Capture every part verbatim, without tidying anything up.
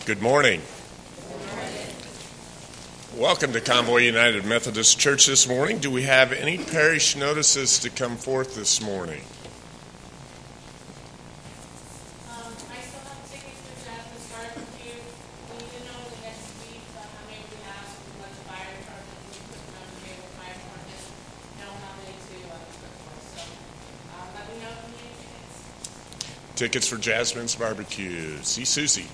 Good morning. Welcome to Convoy United Methodist Church this morning. Do we have any parish notices to come forth this morning? Um, I still have tickets for Jasmine's barbecue. We need to know the next week uh, how many we have, so we let the fire department, we put them on the table, fire department, know how many to uh, cook for. So uh, let me know if you need tickets. Tickets for Jasmine's barbecue. See Susie.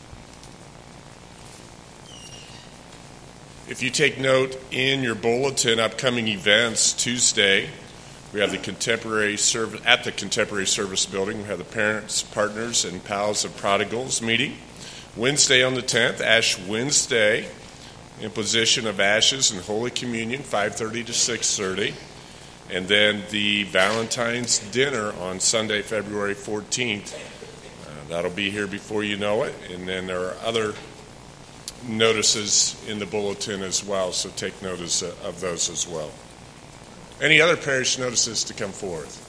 If you take note in your bulletin, upcoming events, Tuesday, we have the contemporary service at the Contemporary Service Building. We have the Parents, Partners, and Pals of Prodigals meeting. Wednesday on the tenth, Ash Wednesday, imposition of ashes and Holy Communion, five thirty to six thirty. And then the Valentine's dinner on Sunday, February fourteenth. Uh, that'll be here before you know it. And then there are other notices in the bulletin as well, so take notice of those as well. Any other parish notices to come forth?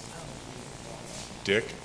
Dick?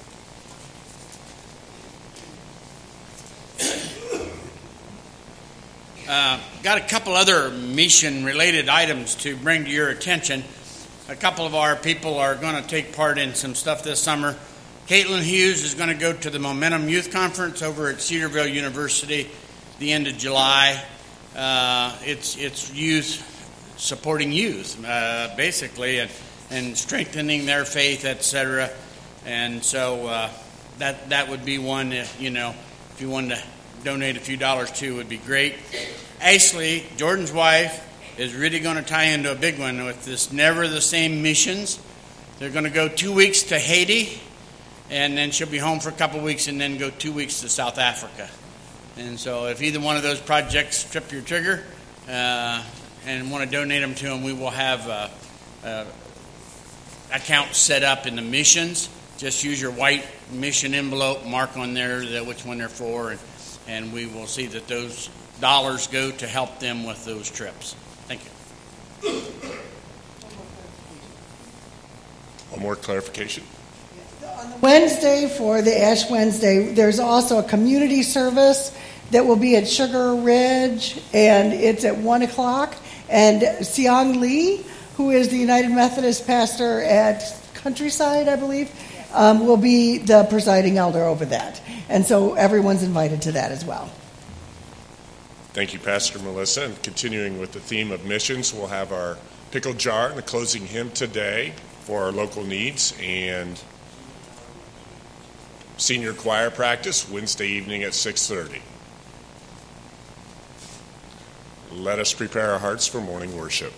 Uh, got a couple other mission-related items to bring to your attention. A couple of our people are going to take part in some stuff this summer. Caitlin Hughes is going to go to the Momentum Youth Conference over at Cedarville University the end of July. Uh, it's it's youth supporting youth, uh, basically, and, and strengthening their faith, et cetera. And so uh, that that would be one that, you know, if you wanted to donate a few dollars to, would be great. Ashley, Jordan's wife, is really going to tie into a big one with this Never the Same missions. They're going to go two weeks to Haiti, and then she'll be home for a couple weeks, and then go two weeks to South Africa. And so if either one of those projects trip your trigger uh, and want to donate them to them, we will have a, a account set up in the missions. Just use your white mission envelope, mark on there that which one they're for, and, and we will see that those dollars go to help them with those trips. Thank you. One more clarification. On Wednesday, for the Ash Wednesday, there's also a community service that will be at Sugar Ridge, and it's at one o'clock. And Siong Lee, who is the United Methodist pastor at Countryside, I believe, um, will be the presiding elder over that. And so everyone's invited to that as well. Thank you, Pastor Melissa. And continuing with the theme of missions, we'll have our pickle jar and the closing hymn today for our local needs, and senior choir practice Wednesday evening at six thirty. Let us prepare our hearts for morning worship.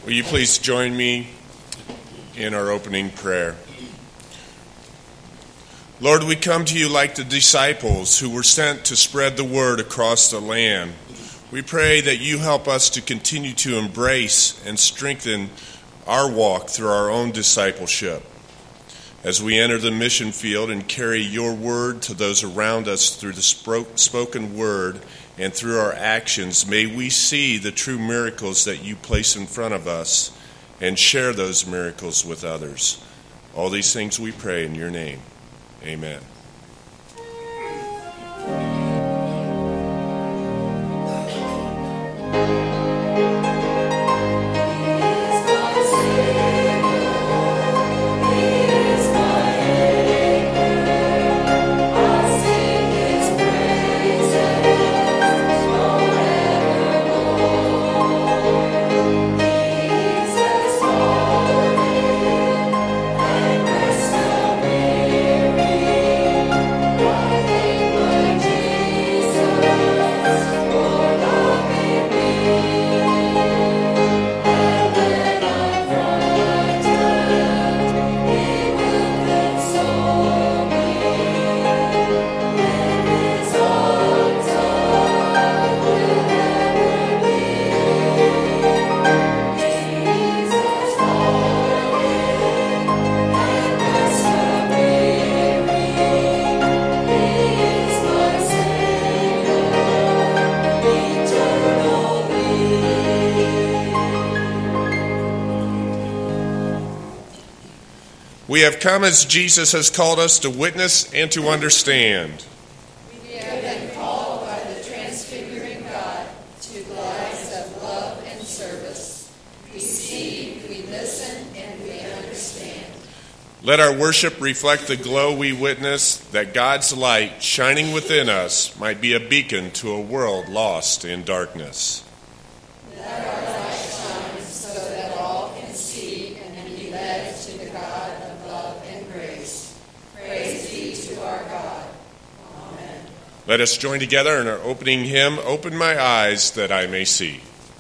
Will you please join me in our opening prayer? Lord, we come to you like the disciples who were sent to spread the word across the land. We pray that you help us to continue to embrace and strengthen our walk through our own discipleship. As we enter the mission field and carry your word to those around us through the spoken word and through our actions, may we see the true miracles that you place in front of us and share those miracles with others. All these things we pray in your name. Amen. We have come as Jesus has called us to witness and to understand. We have been called by the transfiguring God to lives of love and service. We see, we listen, and we understand. Let our worship reflect the glow we witness, that God's light shining within us might be a beacon to a world lost in darkness. Let our light shine so that all can see and be led to the God of love and grace. Praise be to our God. Amen. Let us join together in our opening hymn, Open My Eyes That I May See.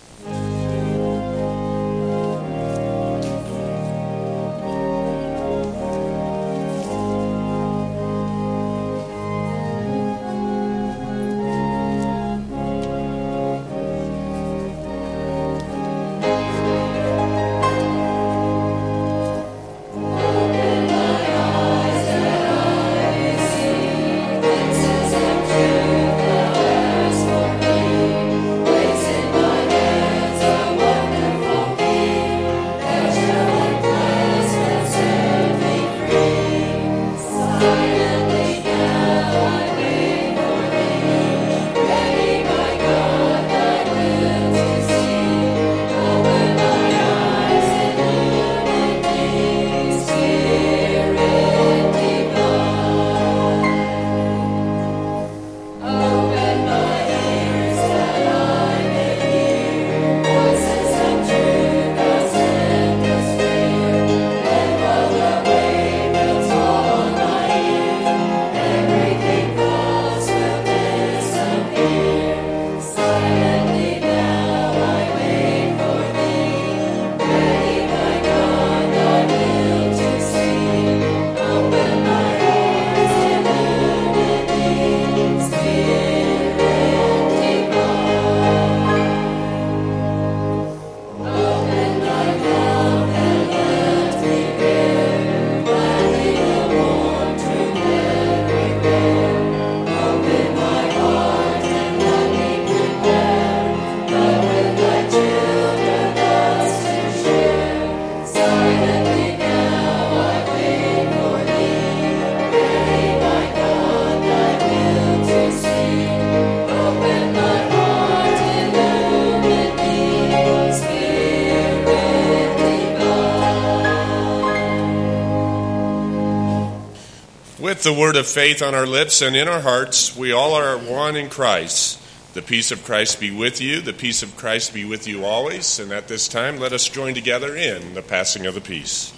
With the word of faith on our lips and in our hearts, we all are one in Christ. The peace of Christ be with you. The peace of Christ be with you always. And at this time, let us join together in the passing of the peace.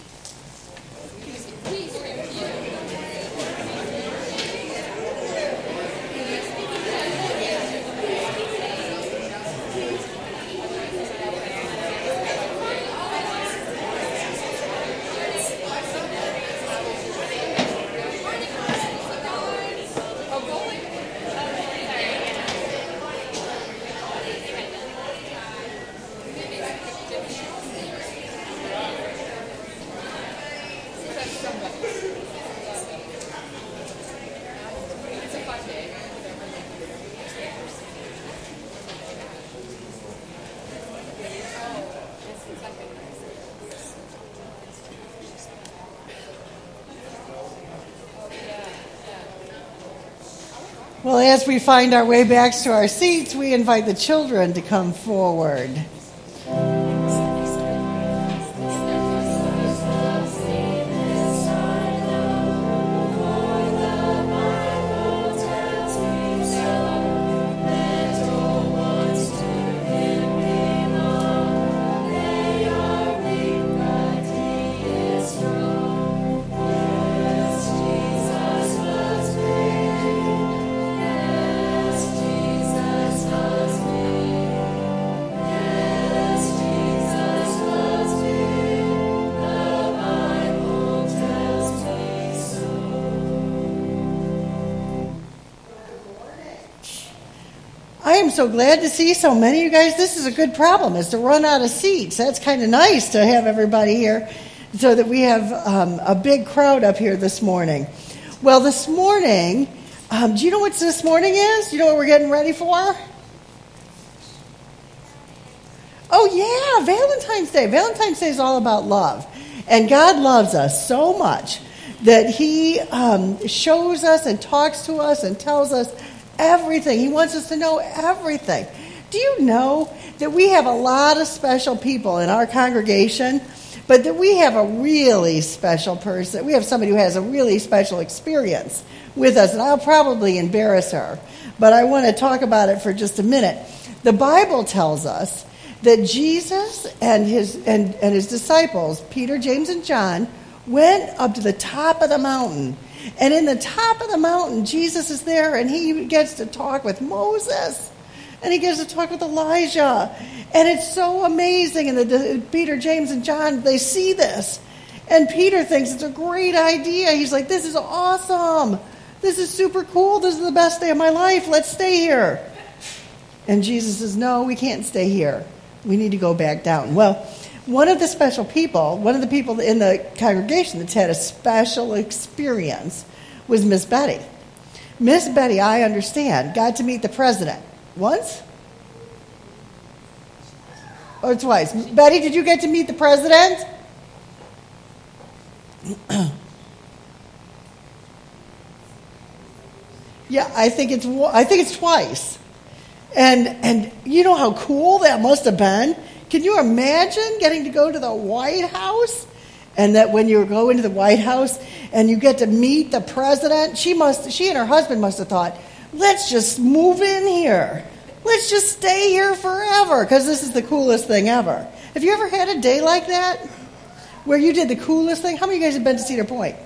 Well, as we find our way back to our seats, we invite the children to come forward. I am so glad to see so many of you guys. This is a good problem, is to run out of seats. That's kind of nice to have everybody here so that we have um, a big crowd up here this morning. Well, this morning, um, do you know what this morning is? Do you know what we're getting ready for? Oh, yeah, Valentine's Day. Valentine's Day is all about love. And God loves us so much that he um, shows us and talks to us and tells us everything. He wants us to know everything. Do you know that we have a lot of special people in our congregation, but that we have a really special person? We have somebody who has a really special experience with us, and I'll probably embarrass her, but I want to talk about it for just a minute. The Bible tells us that Jesus and his and, and his disciples, Peter, James, and John, went up to the top of the mountain. And in the top of the mountain, Jesus is there, and he gets to talk with Moses, and he gets to talk with Elijah. And it's so amazing. And the, the, Peter, James, and John, they see this. And Peter thinks it's a great idea. He's like, this is awesome. This is super cool. This is the best day of my life. Let's stay here. And Jesus says, no, we can't stay here. We need to go back down. Well, one of the special people, one of the people in the congregation that's had a special experience was Miss Betty. Miss Betty, I understand, got to meet the president once? Or twice. Betty, did you get to meet the president? Yeah, I think it's I think it's twice. And and you know how cool that must have been? Can you imagine getting to go to the White House? And that when you go into the White House and you get to meet the president, she must she and her husband must have thought, let's just move in here. Let's just stay here forever, because this is the coolest thing ever. Have you ever had a day like that where you did the coolest thing? How many of you guys have been to Cedar Point?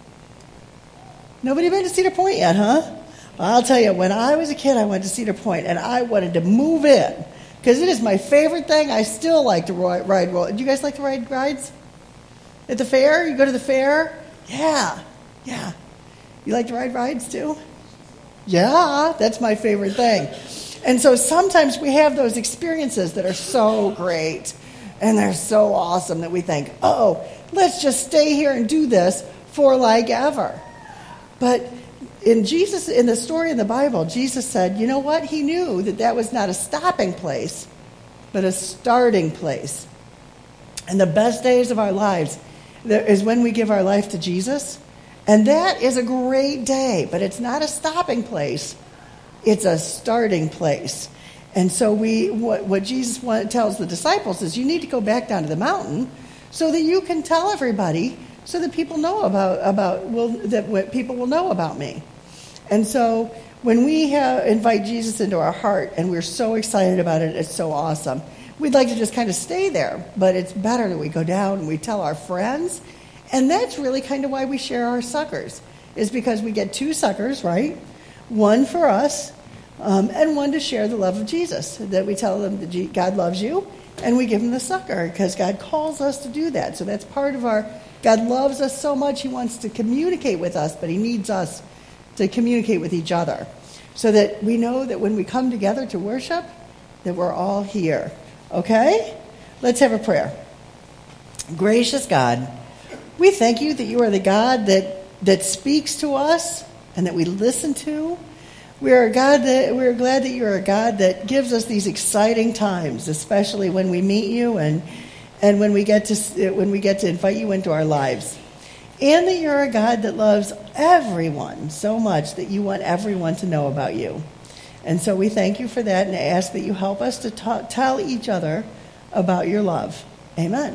Nobody been to Cedar Point yet, huh? I'll tell you, when I was a kid, I went to Cedar Point, and I wanted to move in, because it is my favorite thing. I still like to ride, ride roll. Do you guys like to ride rides? At the fair? You go to the fair? Yeah, yeah. You like to ride rides too? Yeah, that's my favorite thing. And so sometimes we have those experiences that are so great, and they're so awesome that we think, oh, let's just stay here and do this for like ever. But in Jesus, in the story in the Bible, Jesus said, you know what? He knew that that was not a stopping place, but a starting place. And the best days of our lives is when we give our life to Jesus. And that is a great day, but it's not a stopping place. It's a starting place. And so we, what, what Jesus want, tells the disciples is you need to go back down to the mountain so that you can tell everybody, so that people know about, about will, that what people will know about me. And so when we have, invite Jesus into our heart and we're so excited about it, it's so awesome. We'd like to just kind of stay there, but it's better that we go down and we tell our friends. And that's really kind of why we share our suckers, is because we get two suckers, right? One for us, um, and one to share the love of Jesus, that we tell them that God loves you, and we give them the sucker because God calls us to do that. So that's part of our, God loves us so much, he wants to communicate with us, but he needs us to communicate with each other so that we know that when we come together to worship, that we're all here. Okay? Let's have a prayer. Gracious God, we thank you that you are the God that, that speaks to us and that we listen to. We are a God that we're glad that you're a God that gives us these exciting times, especially when we meet you and and when we get to when we get to invite you into our lives. and that you're a God that loves everyone so much that you want everyone to know about you. And so we thank you for that and ask that you help us to ta- tell each other about your love. Amen.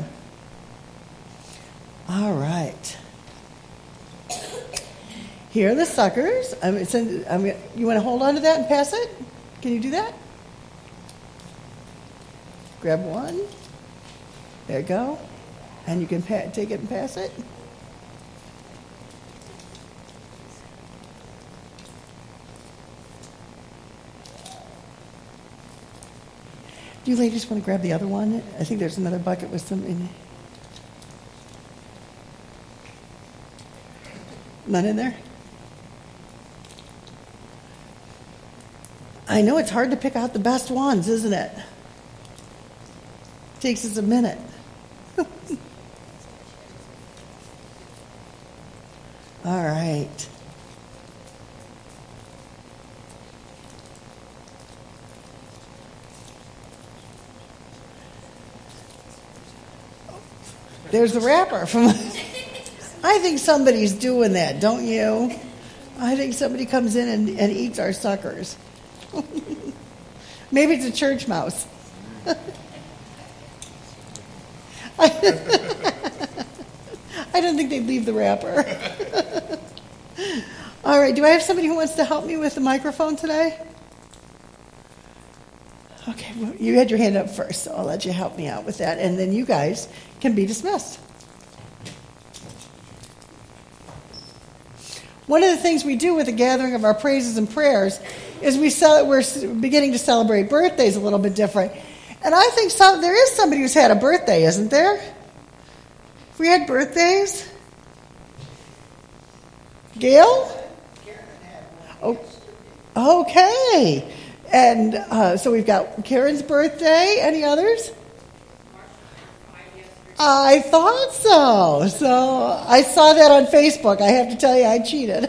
All right. Here are the suckers. I'm, send, I'm, you want to hold on to that and pass it? Can you do that? Grab one. There you go. And you can pa- take it and pass it. Do you ladies want to grab the other one? I think there's another bucket with some in it. None in there? I know it's hard to pick out the best ones, isn't it? It takes us a minute. All right. There's the wrapper from. I think somebody's doing that, don't you? I think somebody comes in and, and eats our suckers. Maybe it's a church mouse. I don't think they'd leave the wrapper. All right, do I have somebody who wants to help me with the microphone today? Okay, well, you had your hand up first, so I'll let you help me out with that, and then you guys can be dismissed. One of the things we do with the gathering of our praises and prayers is we cel- we're beginning to celebrate birthdays a little bit different. And I think some, there is somebody who's had a birthday, isn't there? Have we had birthdays? Gail? Oh, okay. And uh, so we've got Karen's birthday. Any others? I thought so. So I saw that on Facebook. I have to tell you, I cheated.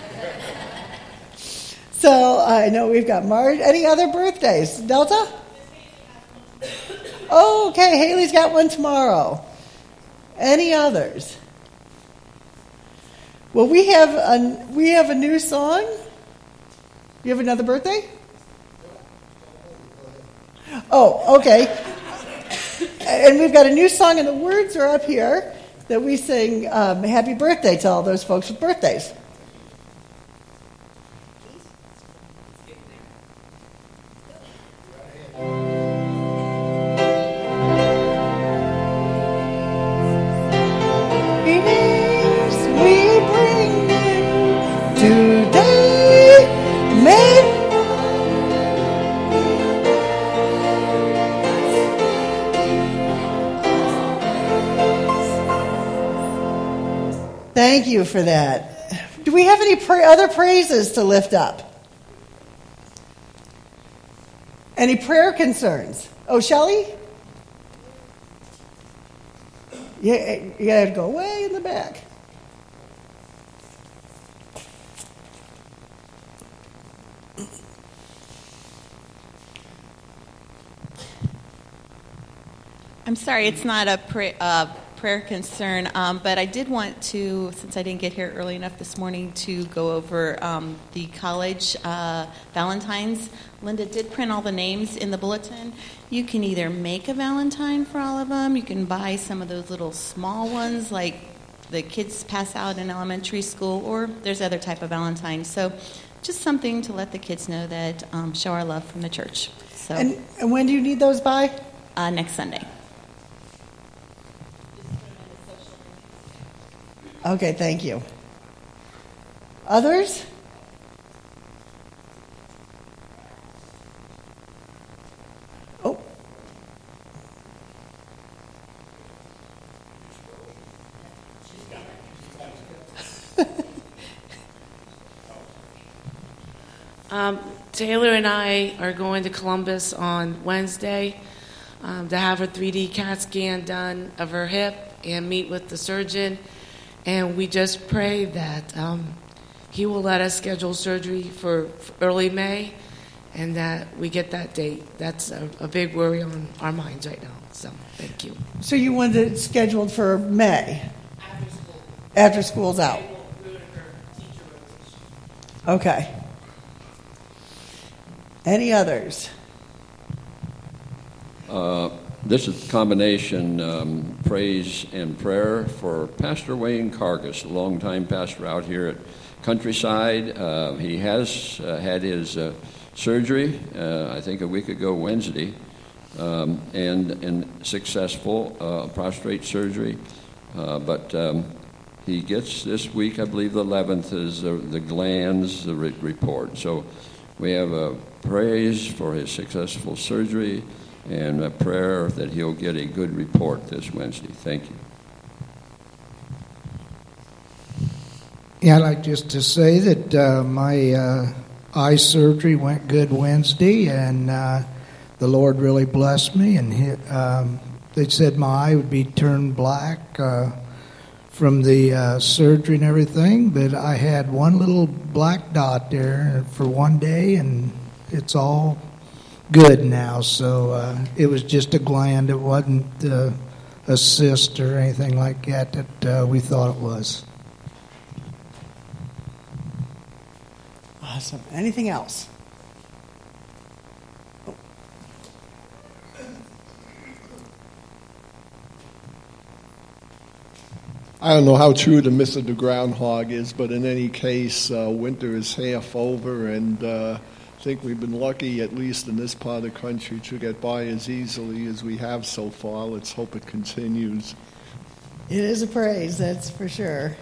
So I know we've got Marge. Any other birthdays? Delta? Oh, okay. Haley's got one tomorrow. Any others? Well, we have a we have a new song. You have another birthday? Oh, okay. And we've got a new song, and the words are up here that we sing um, happy birthday to all those folks with birthdays. Greetings we bring you today. May Thank you for that. Do we have any pra- other praises to lift up? Any prayer concerns? Oh, Shelley? Yeah, you got to go way in the back. I'm sorry, it's not a pra- uh, prayer concern, um, but I did want to, since I didn't get here early enough this morning, to go over um, the college uh, Valentines. Linda did print all the names in the bulletin. You can either make a Valentine for all of them, you can buy some of those little small ones like the kids pass out in elementary school, or there's other type of Valentines. So just something to let the kids know that um, show our love from the church. So And, and when do you need those by? uh, next Sunday. Okay, thank you. Others? Oh. um, Taylor and I are going to Columbus on Wednesday um, to have a three D CAT scan done of her hip and meet with the surgeon. And we just pray that um, he will let us schedule surgery for, for early May and that we get that date. That's a, a big worry on our minds right now. So thank you. So you wanted it scheduled for May? After school. After school's out. They will ruin her teacher rotation. Okay. Any others? Uh, this is a combination um, praise and prayer for Pastor Wayne Cargus, a longtime pastor out here at Countryside. Uh, he has uh, had his uh, surgery, uh, I think a week ago Wednesday, um, and, and successful uh, prostate surgery. Uh, but um, he gets this week, I believe the eleventh, is the, the glands, the re- report. So we have a praise for his successful surgery and a prayer that he'll get a good report this Wednesday. Thank you. Yeah, I'd like just to say that uh, my uh, eye surgery went good Wednesday, and uh, the Lord really blessed me. And he, um, they said my eye would be turned black uh, from the uh, surgery and everything, but I had one little black dot there for one day, and it's all good now. So uh, it was just a gland. It wasn't uh, a cyst or anything like that that uh, we thought it was. Awesome. Anything else? I don't know how true the myth of the groundhog is, but in any case, uh, winter is half over, and uh, I think we've been lucky, at least in this part of the country, to get by as easily as we have so far. Let's hope it continues. It is a praise, that's for sure.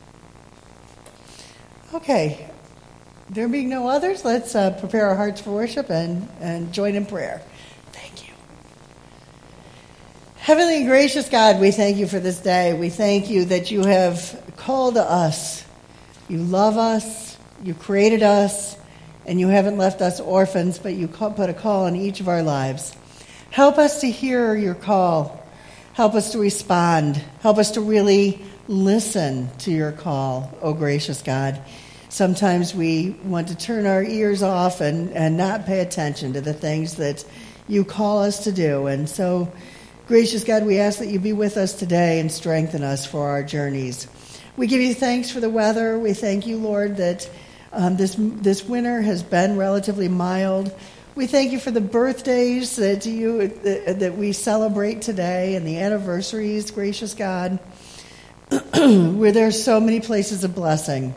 Okay. There being no others, let's uh, prepare our hearts for worship and, and join in prayer. Thank you. Heavenly and gracious God, we thank you for this day. We thank you that you have called us. You love us. You created us. And you haven't left us orphans, but you put a call on each of our lives. Help us to hear your call. Help us to respond. Help us to really listen to your call, oh gracious God. Sometimes we want to turn our ears off and, and not pay attention to the things that you call us to do. And so, gracious God, we ask that you be with us today and strengthen us for our journeys. We give you thanks for the weather. We thank you, Lord, that um, this this winter has been relatively mild. We thank you for the birthdays that you that, that we celebrate today and the anniversaries, gracious God, where there's so many places of blessing.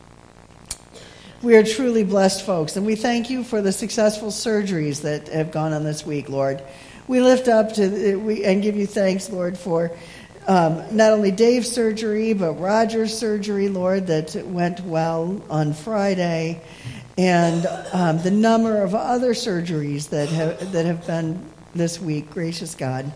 We are truly blessed folks, and we thank you for the successful surgeries that have gone on this week, Lord. We lift up to we and give you thanks, Lord, for um, not only Dave's surgery, but Roger's surgery, Lord, that went well on Friday, and um, the number of other surgeries that have, that have been this week, gracious God.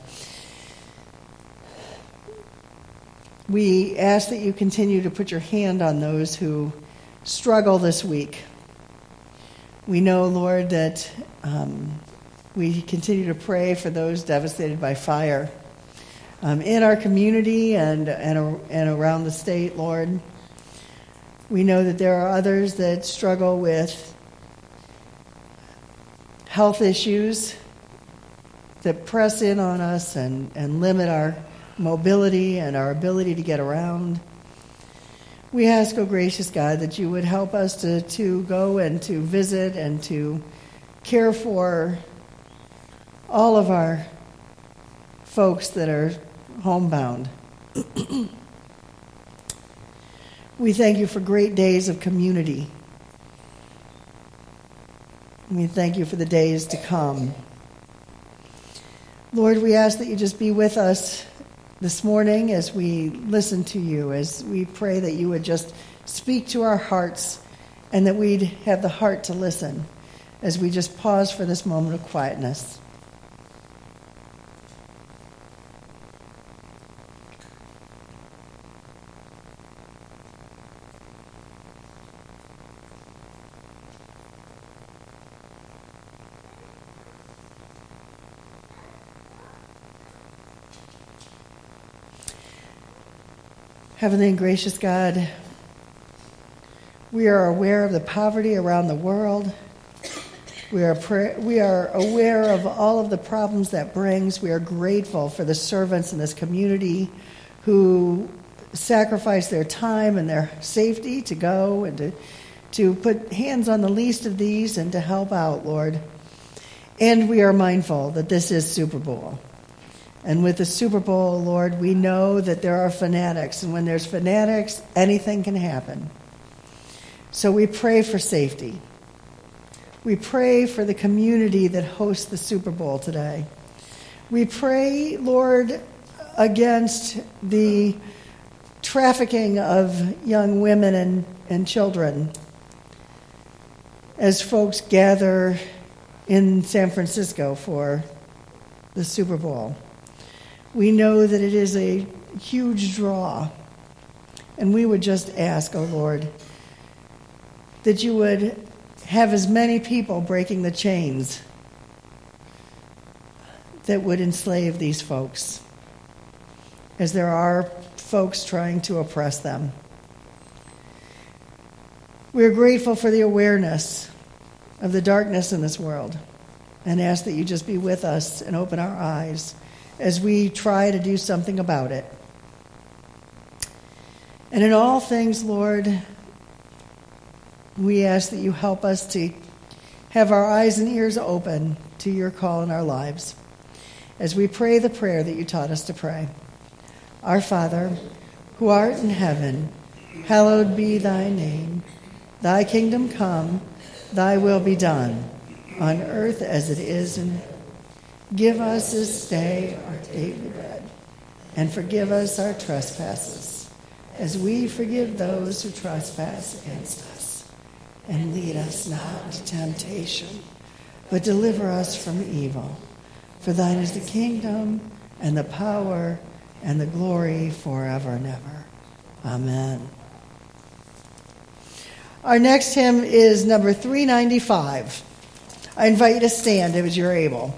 We ask that you continue to put your hand on those who struggle this week. We know, Lord, that um, we continue to pray for those devastated by fire um, in our community and, and and around the state, Lord. We know that there are others that struggle with health issues that press in on us and, and limit our mobility and our ability to get around. We ask, oh gracious God, that you would help us to, to go and to visit and to care for all of our folks that are homebound. We thank you for great days of community. We thank you for the days to come. Lord, we ask that you just be with us this morning as we listen to you, as we pray that you would just speak to our hearts and that we'd have the heart to listen as we just pause for this moment of quietness. Heavenly and gracious God, we are aware of the poverty around the world. We are pra- we are aware of all of the problems that brings. We are grateful for the servants in this community who sacrifice their time and their safety to go and to, to put hands on the least of these and to help out, Lord. And we are mindful that this is Super Bowl. And with the Super Bowl, Lord, we know that there are fanatics. And when there's fanatics, anything can happen. So we pray for safety. We pray for the community that hosts the Super Bowl today. We pray, Lord, against the trafficking of young women and, and children as folks gather in San Francisco for the Super Bowl. We know that it is a huge draw, and we would just ask, oh Lord, that you would have as many people breaking the chains that would enslave these folks as there are folks trying to oppress them. We are grateful for the awareness of the darkness in this world and ask that you just be with us and open our eyes as we try to do something about it. And in all things, Lord, we ask that you help us to have our eyes and ears open to your call in our lives as we pray the prayer that you taught us to pray. Our Father, who art in heaven, hallowed be thy name. Thy kingdom come, thy will be done, on earth as it is in heaven. Give us this day our daily bread, and forgive us our trespasses, as we forgive those who trespass against us. And lead us not into temptation, but deliver us from evil. For thine is the kingdom, and the power, and the glory forever and ever. Amen. Our next hymn is number three ninety-five. I invite you to stand as you're able.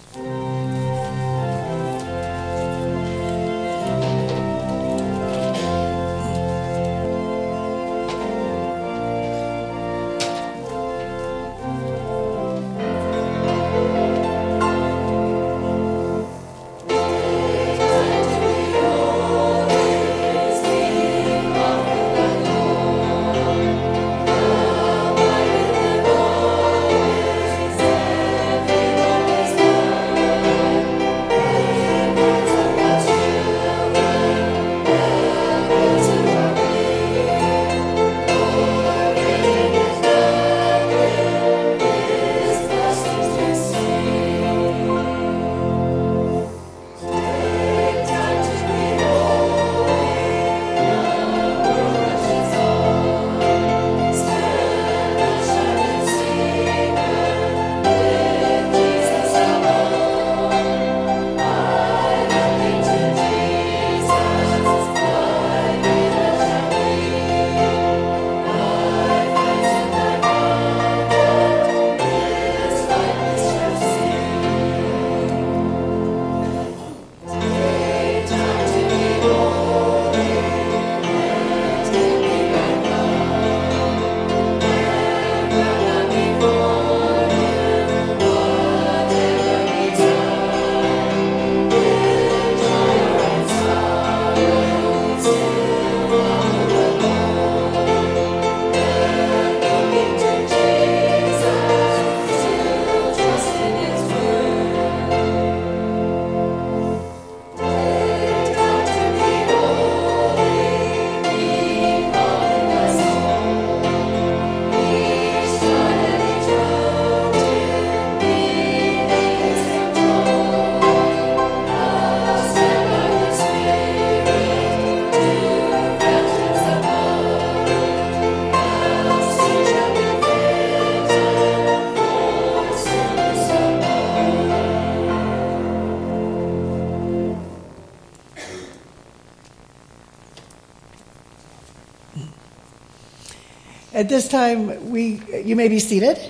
At this time, we you may be seated.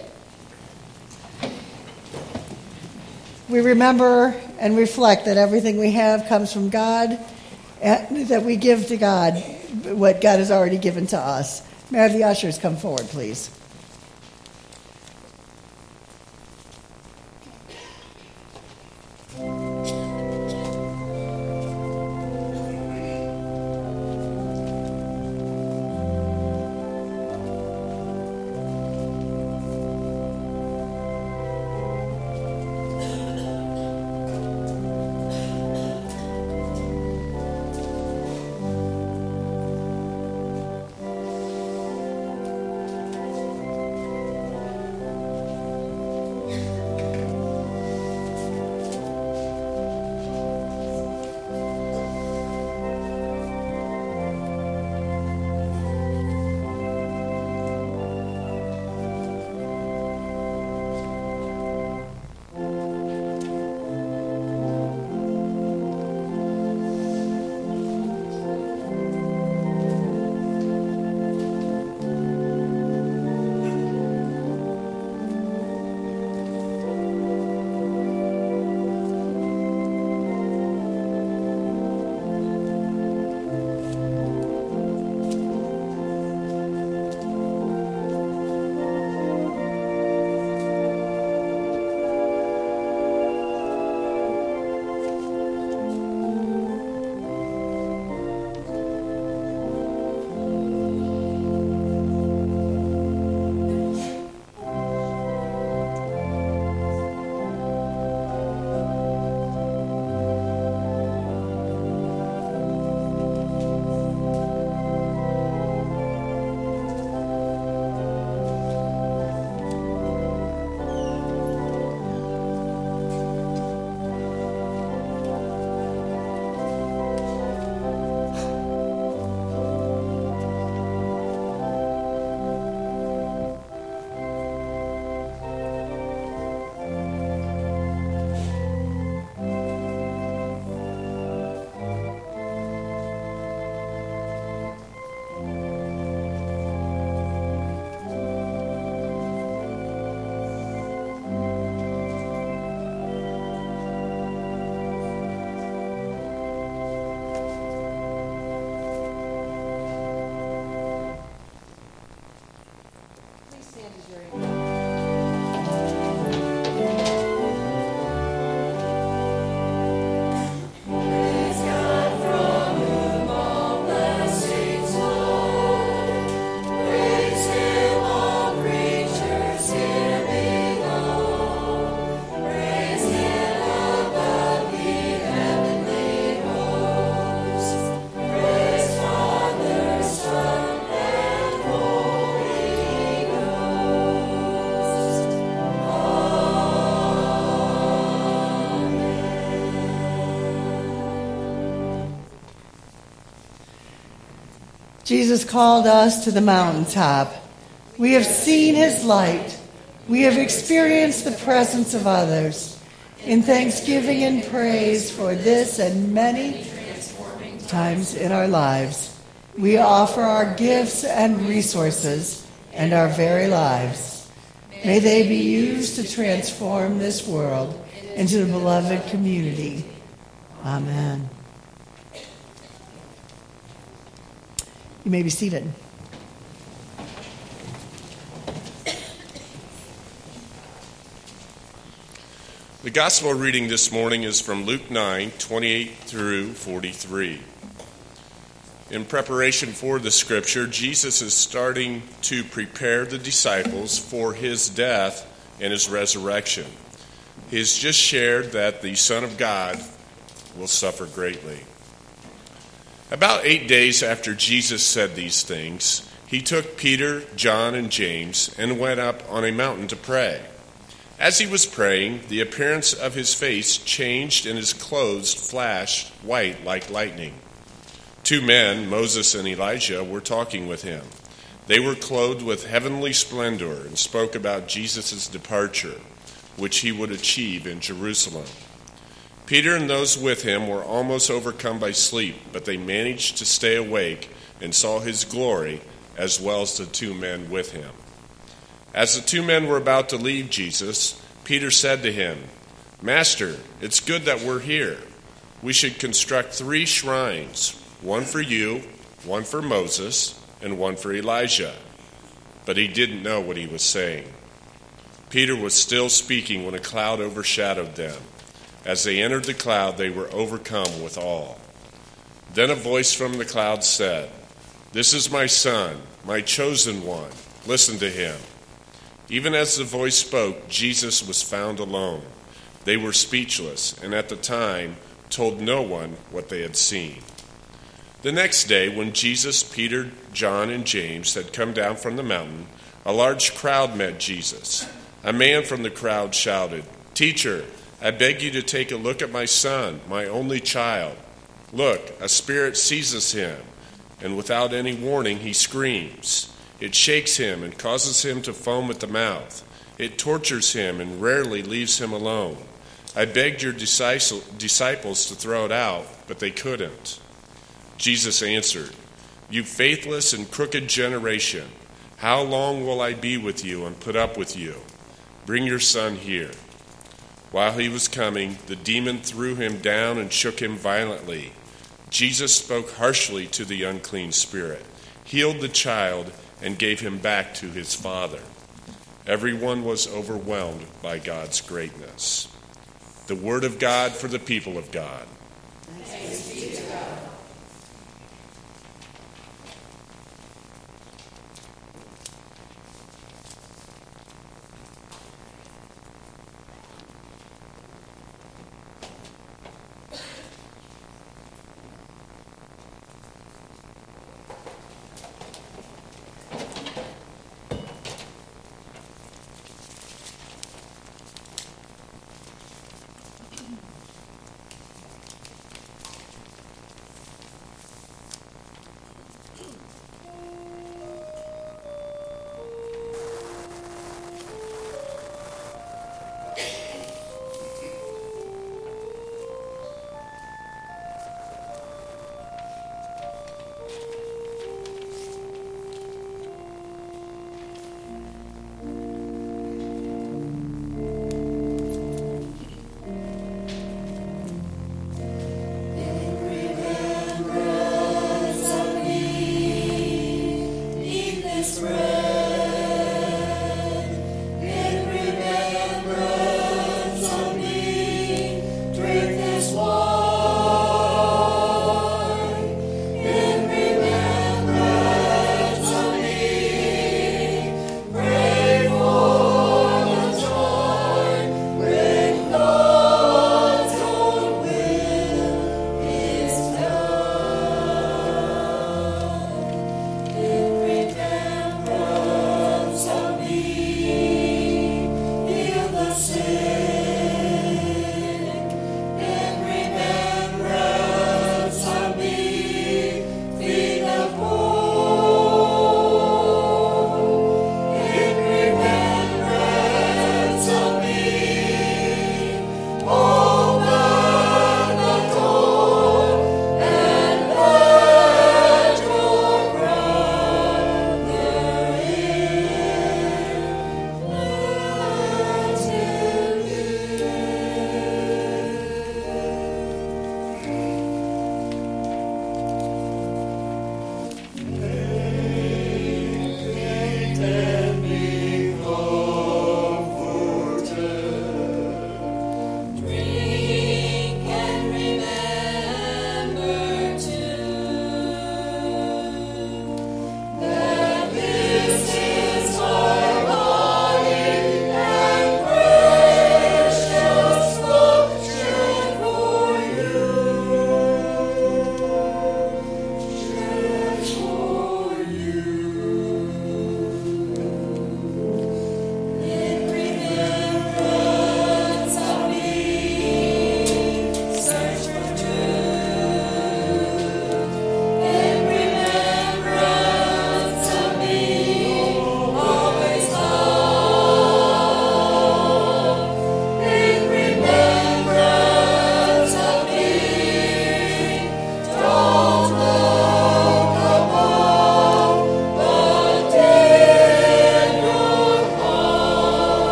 We remember and reflect that everything we have comes from God, and that we give to God what God has already given to us. May I have the ushers come forward, please. Jesus called us to the mountaintop. We have seen his light. We have experienced the presence of others. In thanksgiving and praise for this and many times in our lives, we offer our gifts and resources and our very lives. May they be used to transform this world into the beloved community. Amen. You may be seated. The gospel reading this morning is from Luke nine, twenty-eight through forty-three. In preparation for the scripture, Jesus is starting to prepare the disciples for his death and his resurrection. He has just shared that the Son of God will suffer greatly. About eight days after Jesus said these things, he took Peter, John, and James and went up on a mountain to pray. As he was praying, the appearance of his face changed and his clothes flashed white like lightning. Two men, Moses and Elijah, were talking with him. They were clothed with heavenly splendor and spoke about Jesus' departure, which he would achieve in Jerusalem. Peter and those with him were almost overcome by sleep, but they managed to stay awake and saw his glory as well as the two men with him. As the two men were about to leave Jesus, Peter said to him, "Master, it's good that we're here. We should construct three shrines, one for you, one for Moses, and one for Elijah." But he didn't know what he was saying. Peter was still speaking when a cloud overshadowed them. As they entered the cloud, they were overcome with awe. Then a voice from the cloud said, "This is my son, my chosen one. Listen to him." Even as the voice spoke, Jesus was found alone. They were speechless, and at the time told no one what they had seen. The next day, when Jesus, Peter, John, and James had come down from the mountain, a large crowd met Jesus. A man from the crowd shouted, "Teacher, I beg you to take a look at my son, my only child. Look, a spirit seizes him, and without any warning he screams. It shakes him and causes him to foam at the mouth. It tortures him and rarely leaves him alone. I begged your disciples to throw it out, but they couldn't." Jesus answered, "You faithless and crooked generation, how long will I be with you and put up with you? Bring your son here." While he was coming, the demon threw him down and shook him violently. Jesus spoke harshly to the unclean spirit, healed the child, and gave him back to his father. Everyone was overwhelmed by God's greatness. The word of God for the people of God. Thanks be to God.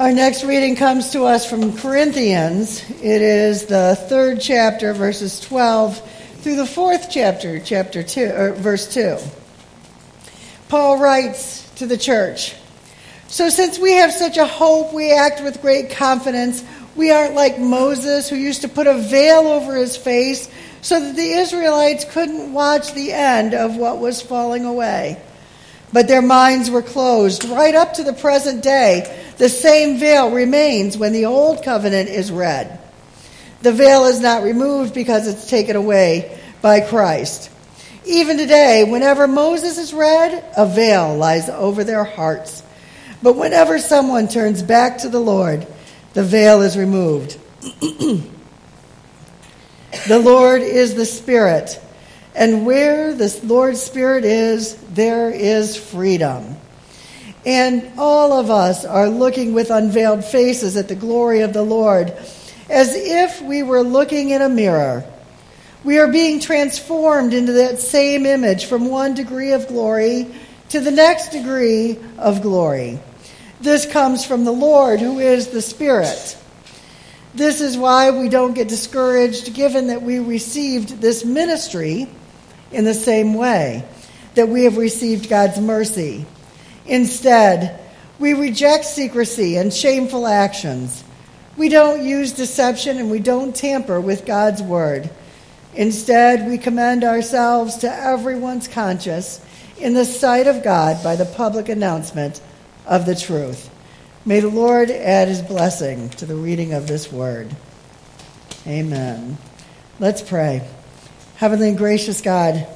Our next reading comes to us from Corinthians. It is the third chapter, verses twelve through the fourth chapter, chapter two, or verse two. Paul writes to the church, "So since we have such a hope, we act with great confidence. We aren't like Moses, who used to put a veil over his face so that the Israelites couldn't watch the end of what was falling away. But their minds were closed. Right up to the present day, the same veil remains when the old covenant is read. The veil is not removed because it's taken away by Christ. Even today, whenever Moses is read, a veil lies over their hearts. But whenever someone turns back to the Lord, the veil is removed. The Lord is the Spirit, and where the Lord's Spirit is, there is freedom." And all of us are looking with unveiled faces at the glory of the Lord, as if we were looking in a mirror. We are being transformed into that same image from one degree of glory to the next degree of glory. This comes from the Lord, who is the Spirit. This is why we don't get discouraged, given that we received this ministry in the same way that we have received God's mercy. Instead, we reject secrecy and shameful actions. We don't use deception, and we don't tamper with God's word. Instead, we commend ourselves to everyone's conscience in the sight of God by the public announcement of the truth. May the Lord add his blessing to the reading of this word. Amen. Let's pray. Heavenly and gracious God,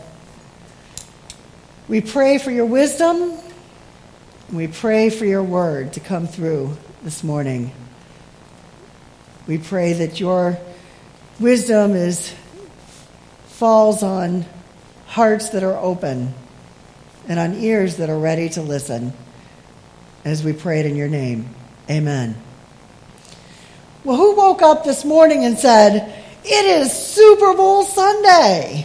we pray for your wisdom. We pray for your word to come through this morning. We pray that your wisdom is falls on hearts that are open and on ears that are ready to listen, as we pray it in your name. Amen. Well, who woke up this morning and said, "It is Super Bowl Sunday"?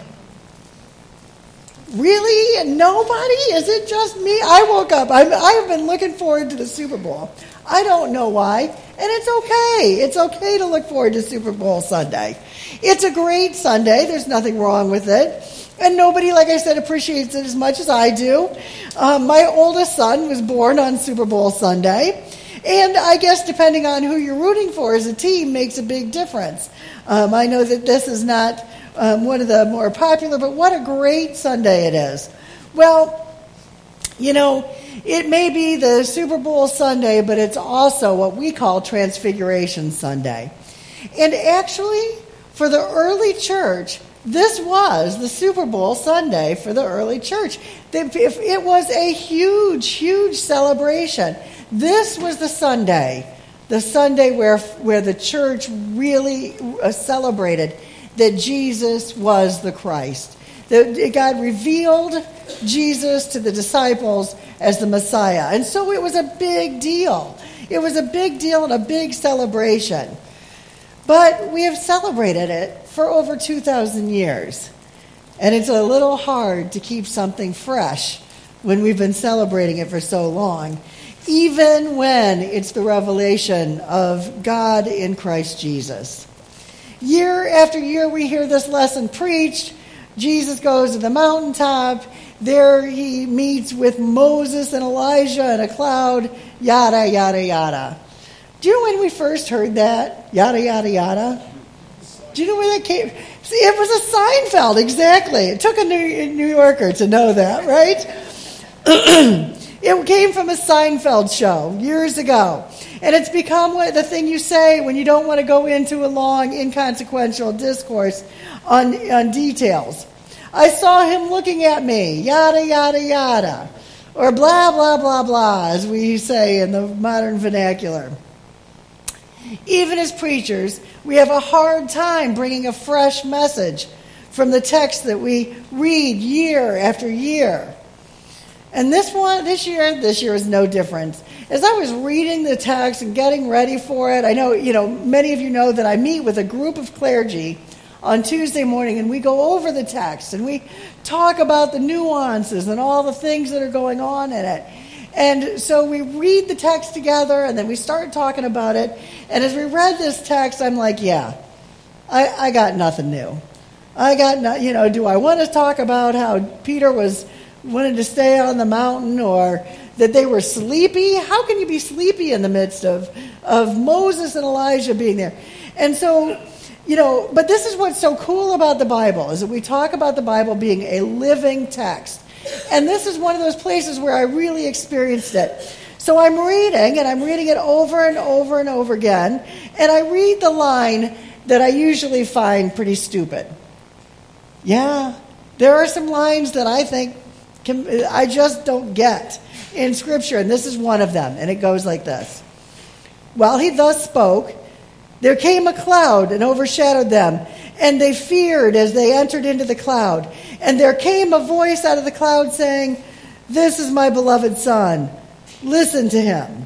Really? Nobody? Is it just me? I woke up. I'm, I have been looking forward to the Super Bowl. I don't know why. And it's okay. It's okay to look forward to Super Bowl Sunday. It's a great Sunday. There's nothing wrong with it. And nobody, like I said, appreciates it as much as I do. Um, my oldest son was born on Super Bowl Sunday. And I guess depending on who you're rooting for as a team makes a big difference. Um, I know that this is not um, one of the more popular, but what a great Sunday it is. Well, you know, it may be the Super Bowl Sunday, but it's also what we call Transfiguration Sunday. And actually, for the early church, this was the Super Bowl Sunday for the early church. It was a huge, huge celebration. This was the Sunday, the Sunday where, where the church really celebrated that Jesus was the Christ. That God revealed Jesus to the disciples as the Messiah. And so it was a big deal. It was a big deal and a big celebration. But we have celebrated it for over two thousand years. And it's a little hard to keep something fresh when we've been celebrating it for so long, even when it's the revelation of God in Christ Jesus. Year after year we hear this lesson preached. Jesus goes to the mountaintop. There he meets with Moses and Elijah in a cloud, yada, yada, yada. Do you know when we first heard that? Yada, yada, yada. Do you know where that came? See, it was a Seinfeld, exactly. It took a New, New Yorker to know that, right? It came from a Seinfeld show years ago. And it's become what, the thing you say when you don't want to go into a long, inconsequential discourse on, on details. I saw him looking at me, yada, yada, yada. Or blah, blah, blah, blah, as we say in the modern vernacular. Even as preachers, we have a hard time bringing a fresh message from the text that we read year after year. And this one, this year, this year is no different. As I was reading the text and getting ready for it, I know, you know, many of you know that I meet with a group of clergy on Tuesday morning, and we go over the text, and we talk about the nuances and all the things that are going on in it. And so we read the text together, and then we start talking about it. And as we read this text, I'm like, yeah, I, I got nothing new. I got, no, you know, do I want to talk about how Peter was wanted to stay on the mountain, or that they were sleepy? How can you be sleepy in the midst of, of Moses and Elijah being there? And so, you know, but this is what's so cool about the Bible, is that we talk about the Bible being a living text. And this is one of those places where I really experienced it. So I'm reading, and I'm reading it over and over and over again, and I read the line that I usually find pretty stupid. Yeah, there are some lines that I think can, I just don't get in Scripture, and this is one of them, and it goes like this. While he thus spoke, there came a cloud and overshadowed them, and they feared as they entered into the cloud. And there came a voice out of the cloud saying, "This is my beloved Son. Listen to him."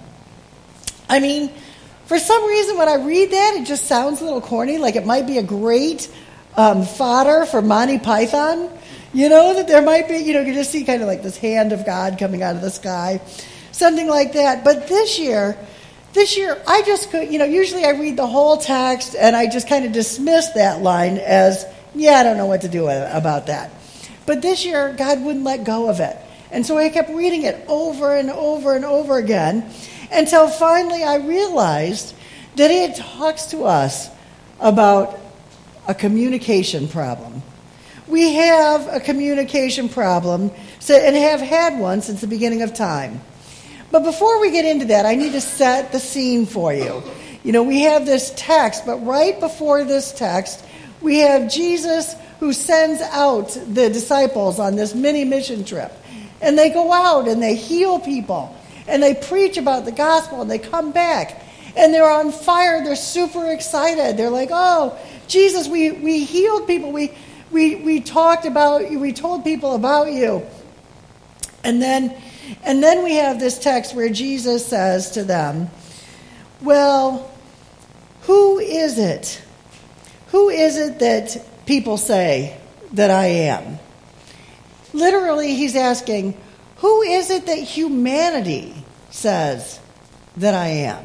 I mean, for some reason when I read that, it just sounds a little corny, like it might be a great um, fodder for Monty Python. You know, that there might be, you know, you just see kind of like this hand of God coming out of the sky, something like that. But this year, this year, I just could, you know, usually I read the whole text and I just kind of dismiss that line as, yeah, I don't know what to do about that. But this year, God wouldn't let go of it. And so I kept reading it over and over and over again until finally I realized that it talks to us about a communication problem. We have a communication problem and have had one since the beginning of time. But before we get into that, I need to set the scene for you. You know, we have this text, but right before this text, we have Jesus who sends out the disciples on this mini mission trip. And they go out and they heal people. And they preach about the gospel and they come back. And they're on fire. They're super excited. They're like, oh, Jesus, we, we healed people. We, we, we talked about you. We told people about you. And then, and then we have this text where Jesus says to them, well, who is it? Who is it that people say that I am? Literally, he's asking, who is it that humanity says that I am?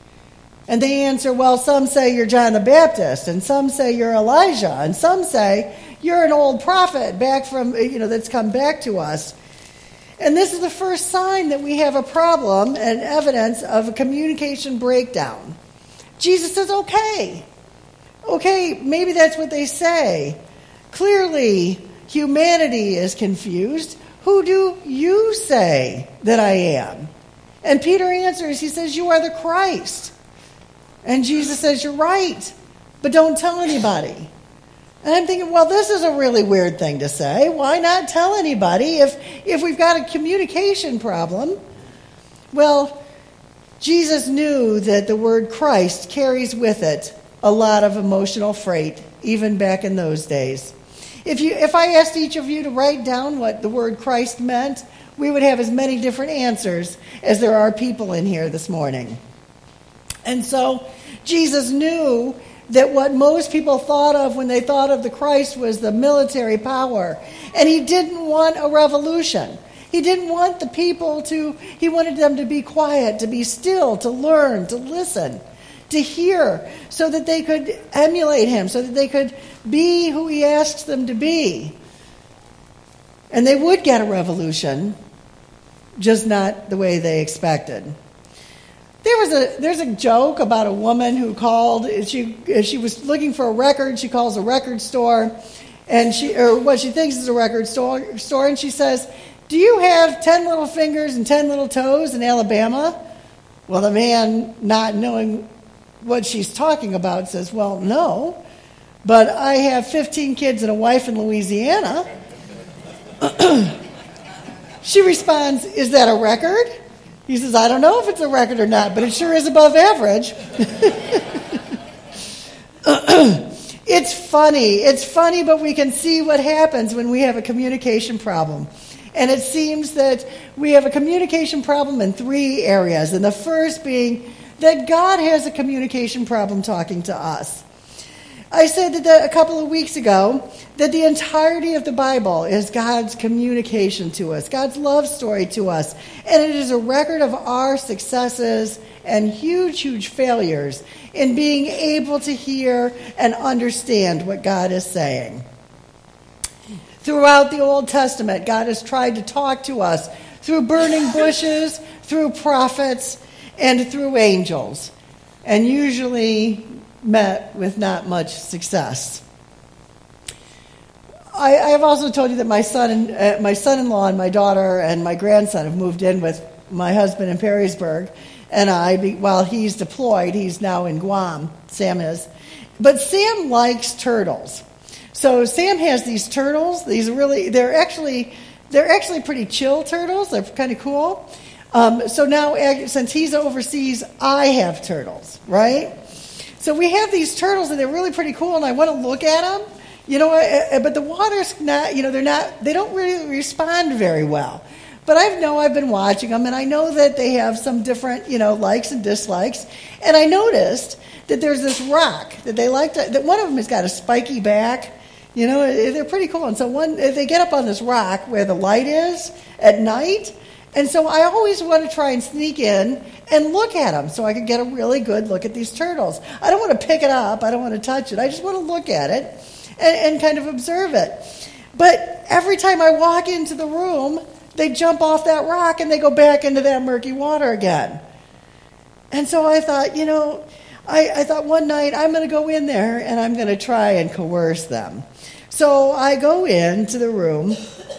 And they answer, well, some say you're John the Baptist, and some say you're Elijah, and some say you're an old prophet back from, you know, that's come back to us. And this is the first sign that we have a problem and evidence of a communication breakdown. Jesus says, okay, okay, maybe that's what they say. Clearly, humanity is confused. Who do you say that I am? And Peter answers, he says, you are the Christ. And Jesus says, you're right, but don't tell anybody. And I'm thinking, well, this is a really weird thing to say. Why not tell anybody if, if we've got a communication problem? Well, Jesus knew that the word Christ carries with it a lot of emotional freight, even back in those days. If you, if I asked each of you to write down what the word Christ meant, we would have as many different answers as there are people in here this morning. And so Jesus knew that what most people thought of when they thought of the Christ was the military power. And he didn't want a revolution. He didn't want the people to, he wanted them to be quiet, to be still, to learn, to listen, to hear, so that they could emulate him, so that they could be who he asked them to be. And they would get a revolution, just not the way they expected. There was a there's a joke about a woman who called. She she was looking for a record. She calls a record store, and she or what she thinks is a record store store, and she says, "Do you have ten little fingers and ten little toes in Alabama?" Well, the man, not knowing what she's talking about, says, "Well, no, but I have fifteen kids and a wife in Louisiana." She responds, "Is that a record?" He says, "I don't know if it's a record or not, but it sure is above average." It's funny. It's funny, but we can see what happens when we have a communication problem. And it seems that we have a communication problem in three areas. And the first being that God has a communication problem talking to us. I said that the, a couple of weeks ago that the entirety of the Bible is God's communication to us, God's love story to us, and it is a record of our successes and huge, huge failures in being able to hear and understand what God is saying. Throughout the Old Testament, God has tried to talk to us through burning bushes, through prophets, and through angels, and usually met with not much success. I, I have also told you that my son and uh, my son-in-law and my daughter and my grandson have moved in with my husband in Perrysburg, and I, while he's deployed, he's now in Guam, Sam is. But Sam likes turtles. So Sam has these turtles. These really, they're actually, they're actually pretty chill turtles. They're kind of cool. Um, so now, since he's overseas, I have turtles, right? So we have these turtles, and they're really pretty cool, and I want to look at them, you know, but the water's not, you know, they're not, they don't really respond very well. But I know I've been watching them, and I know that they have some different, you know, likes and dislikes. And I noticed that there's this rock that they like to, that one of them has got a spiky back. You know, they're pretty cool. And so one, they get up on this rock where the light is at night. And so I always want to try and sneak in and look at them so I can get a really good look at these turtles. I don't want to pick it up. I don't want to touch it. I just want to look at it and, and kind of observe it. But every time I walk into the room, they jump off that rock and they go back into that murky water again. And so I thought, you know, I, I thought one night I'm going to go in there and I'm going to try and coerce them. So I go into the room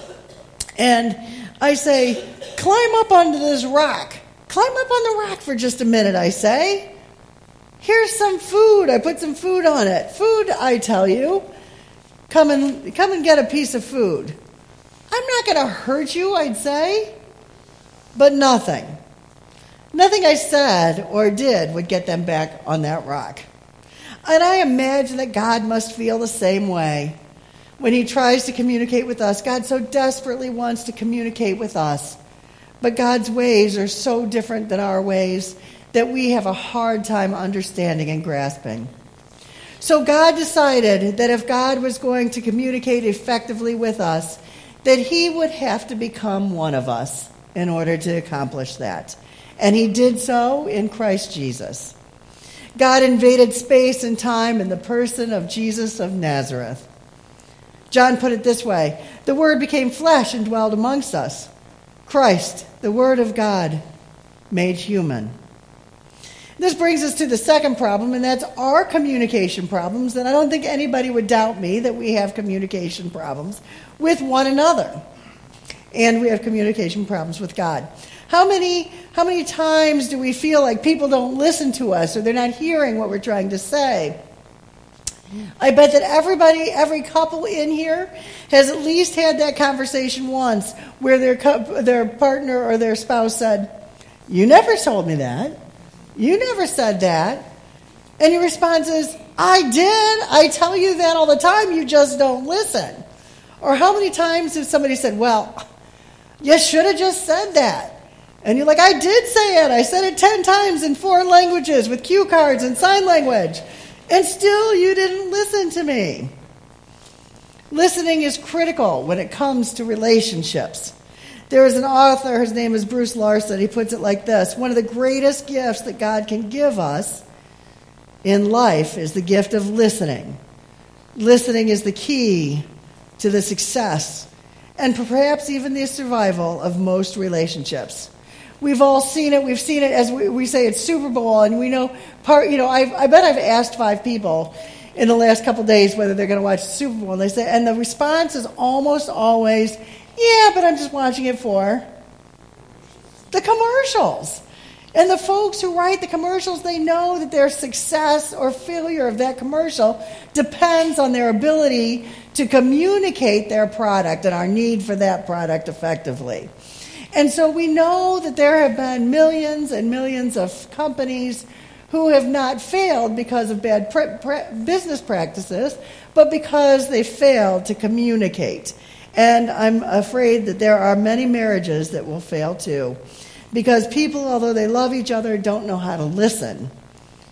and I say, climb up onto this rock. Climb up on the rock for just a minute, I say. Here's some food. I put some food on it. Food, I tell you. Come and come and get a piece of food. I'm not going to hurt you, I'd say. But nothing. Nothing I said or did would get them back on that rock. And I imagine that God must feel the same way. When he tries to communicate with us, God so desperately wants to communicate with us. But God's ways are so different than our ways that we have a hard time understanding and grasping. So God decided that if God was going to communicate effectively with us, that he would have to become one of us in order to accomplish that. And he did so in Christ Jesus. God invaded space and time in the person of Jesus of Nazareth. John put it this way, the Word became flesh and dwelled amongst us. Christ, the Word of God, made human. This brings us to the second problem, and that's our communication problems. And I don't think anybody would doubt me that we have communication problems with one another. And we have communication problems with God. How many, how many times do we feel like people don't listen to us or they're not hearing what we're trying to say? I bet that everybody, every couple in here has at least had that conversation once where their their partner or their spouse said, "You never told me that. You never said that." And your response is, "I did. I tell you that all the time. You just don't listen." Or how many times have somebody said, "Well, you should have just said that." And you're like, "I did say it. I said it ten times in foreign languages with cue cards and sign language. And still you didn't listen to me." Listening is critical when it comes to relationships. There is an author, his name is Bruce Larson, he puts it like this: one of the greatest gifts that God can give us in life is the gift of listening. Listening is the key to the success and perhaps even the survival of most relationships. We've all seen it. We've seen it as we, we say it's Super Bowl, and we know part. You know, I've, I bet I've asked five people in the last couple of days whether they're going to watch the Super Bowl, and they say, and the response is almost always, "Yeah, but I'm just watching it for the commercials." And the folks who write the commercials, they know that their success or failure of that commercial depends on their ability to communicate their product and our need for that product effectively. And so we know that there have been millions and millions of companies who have not failed because of bad pre- pre- business practices, but because they failed to communicate. And I'm afraid that there are many marriages that will fail too, because people, although they love each other, don't know how to listen.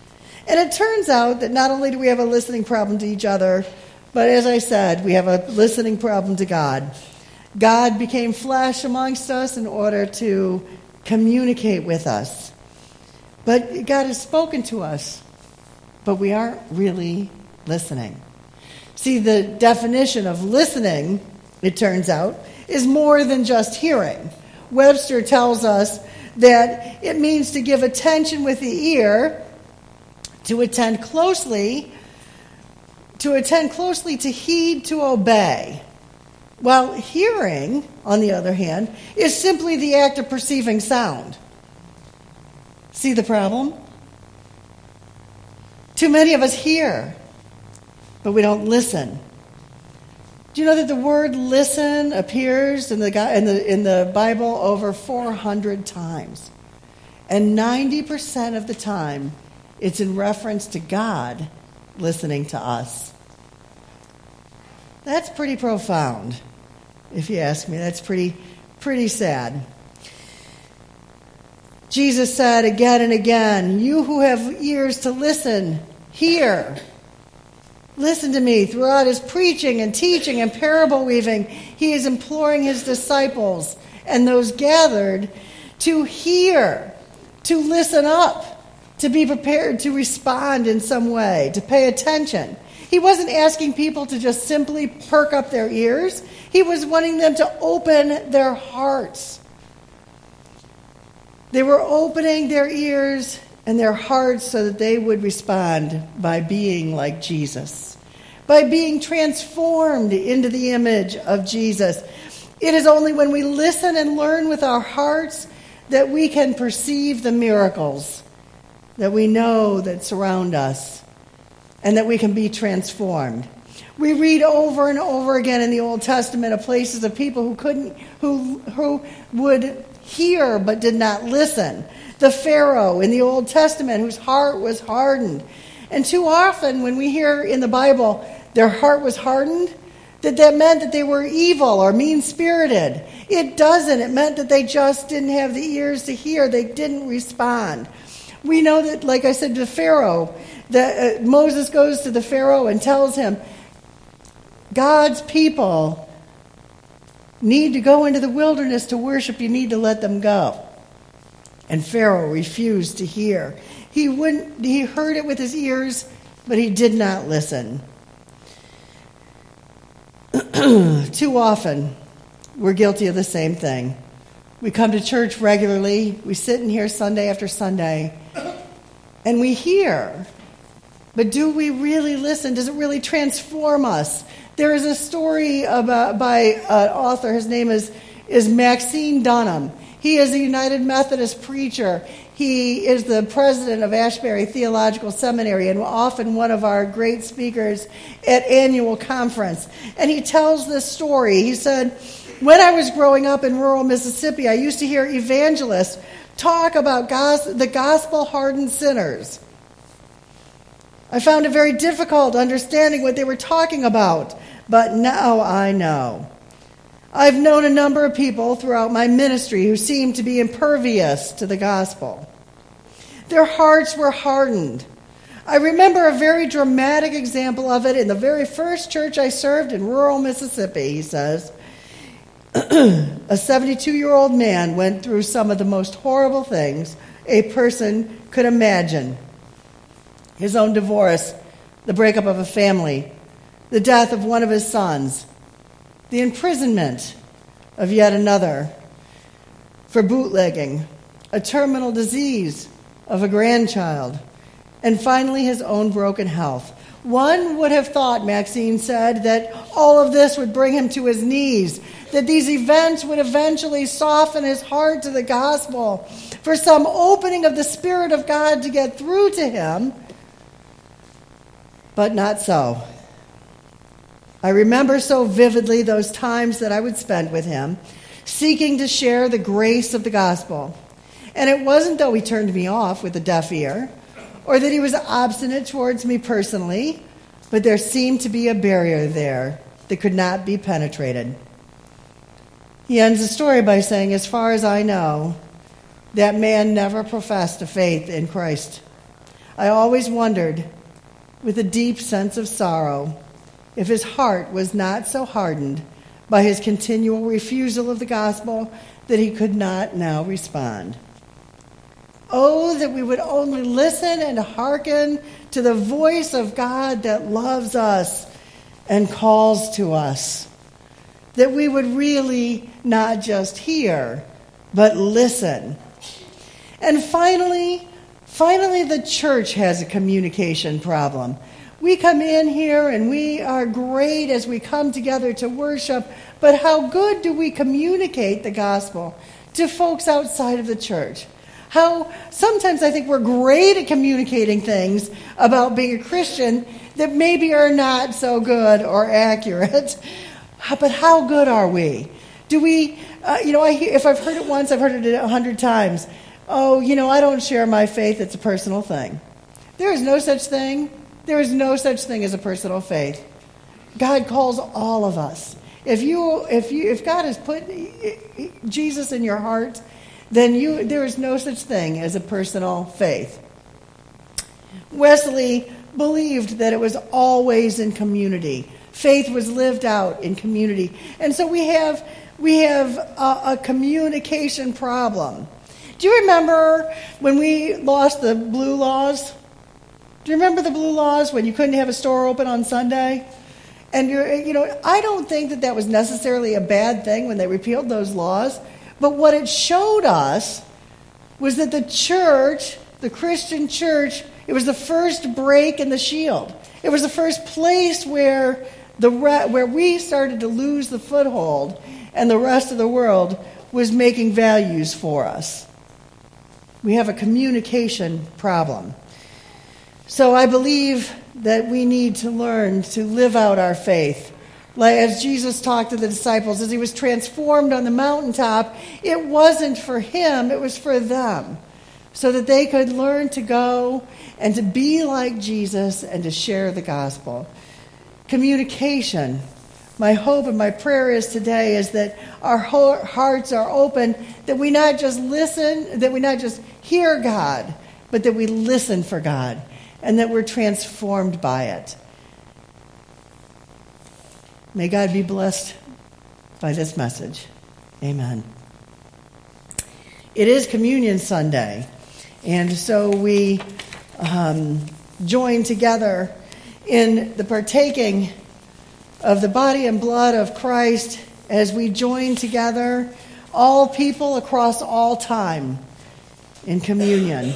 And it turns out that not only do we have a listening problem to each other, but as I said, we have a listening problem to God. God became flesh amongst us in order to communicate with us. But God has spoken to us, but we aren't really listening. See, the definition of listening, it turns out, is more than just hearing. Webster tells us that it means to give attention with the ear, to attend closely, to attend closely, to heed, to obey. While hearing, on the other hand, is simply the act of perceiving sound. See the problem? Too many of us hear, but we don't listen. Do you know that the word listen appears in the, in the, in the Bible over four hundred times? And ninety percent of the time, it's in reference to God listening to us. That's pretty profound, if you ask me. That's pretty, pretty sad. Jesus said again and again, "You who have ears to listen, hear." Listen to me. Throughout his preaching and teaching and parable weaving, he is imploring his disciples and those gathered to hear, to listen up, to be prepared to respond in some way, to pay attention. He wasn't asking people to just simply perk up their ears. He was wanting them to open their hearts. They were opening their ears and their hearts so that they would respond by being like Jesus, by being transformed into the image of Jesus. It is only when we listen and learn with our hearts that we can perceive the miracles that we know that surround us and that we can be transformed. We read over and over again in the Old Testament of places of people who couldn't, who, who would hear but did not listen. The Pharaoh in the Old Testament whose heart was hardened. And too often when we hear in the Bible their heart was hardened, that that meant that they were evil or mean-spirited. It doesn't. It meant that they just didn't have the ears to hear. They didn't respond. We know that, like I said, the Pharaoh, that uh, Moses goes to the Pharaoh and tells him, God's people need to go into the wilderness to worship. You need to let them go. And Pharaoh refused to hear. He wouldn't. He heard it with his ears, but he did not listen. Too often, we're guilty of the same thing. We come to church regularly. We sit in here Sunday after Sunday, and we hear. But do we really listen? Does it really transform us? There is a story about, by an author. His name is, is Maxine Dunham. He is a United Methodist preacher. He is the president of Ashbury Theological Seminary and often one of our great speakers at annual conference. And he tells this story. He said, when I was growing up in rural Mississippi, I used to hear evangelists talk about gos- the gospel-hardened sinners. I found it very difficult understanding what they were talking about, but now I know. I've known a number of people throughout my ministry who seemed to be impervious to the gospel. Their hearts were hardened. I remember a very dramatic example of it in the very first church I served in rural Mississippi, he says. A seventy-two-year-old man went through some of the most horrible things a person could imagine. His own divorce, the breakup of a family, the death of one of his sons, the imprisonment of yet another for bootlegging, a terminal disease of a grandchild, and finally his own broken health. One would have thought, Maxine said, that all of this would bring him to his knees, that these events would eventually soften his heart to the gospel, for some opening of the Spirit of God to get through to him, but not so. I remember so vividly those times that I would spend with him, seeking to share the grace of the gospel. And it wasn't though he turned me off with a deaf ear, or that he was obstinate towards me personally, but there seemed to be a barrier there that could not be penetrated. He ends the story by saying, as far as I know, that man never professed a faith in Christ. I always wondered, with a deep sense of sorrow, if his heart was not so hardened by his continual refusal of the gospel that he could not now respond. Oh, that we would only listen and hearken to the voice of God that loves us and calls to us. That we would really not just hear, but listen. And finally, finally, the church has a communication problem. We come in here and we are great as we come together to worship, but how good do we communicate the gospel to folks outside of the church? How sometimes I think we're great at communicating things about being a Christian that maybe are not so good or accurate. But how good are we? Do we, uh, you know, I hear, if I've heard it once, I've heard it a hundred times. Oh, you know, I don't share my faith. It's a personal thing. There is no such thing. There is no such thing as a personal faith. God calls all of us. If you, if you, if God has put Jesus in your heart, then you, there is no such thing as a personal faith. Wesley believed that it was always in community. Faith was lived out in community. And so we have, we have a, a communication problem. Do you remember when we lost the blue laws? Do you remember the blue laws when you couldn't have a store open on Sunday? And you're, you know, I don't think that that was necessarily a bad thing when they repealed those laws. But what it showed us was that the church, the Christian church, it was the first break in the shield. It was the first place where the re- where we started to lose the foothold, and the rest of the world was making values for us. We have a communication problem. So I believe that we need to learn to live out our faith. Like as Jesus talked to the disciples, as he was transformed on the mountaintop, it wasn't for him, it was for them. So that they could learn to go and to be like Jesus and to share the gospel. Communication. My hope and my prayer is today is that our hearts are open, that we not just listen, that we not just hear God, but that we listen for God, and that we're transformed by it. May God be blessed by this message. Amen. It is Communion Sunday, and so we um, join together in the partaking of the body and blood of Christ as we join together, all people across all time, in communion.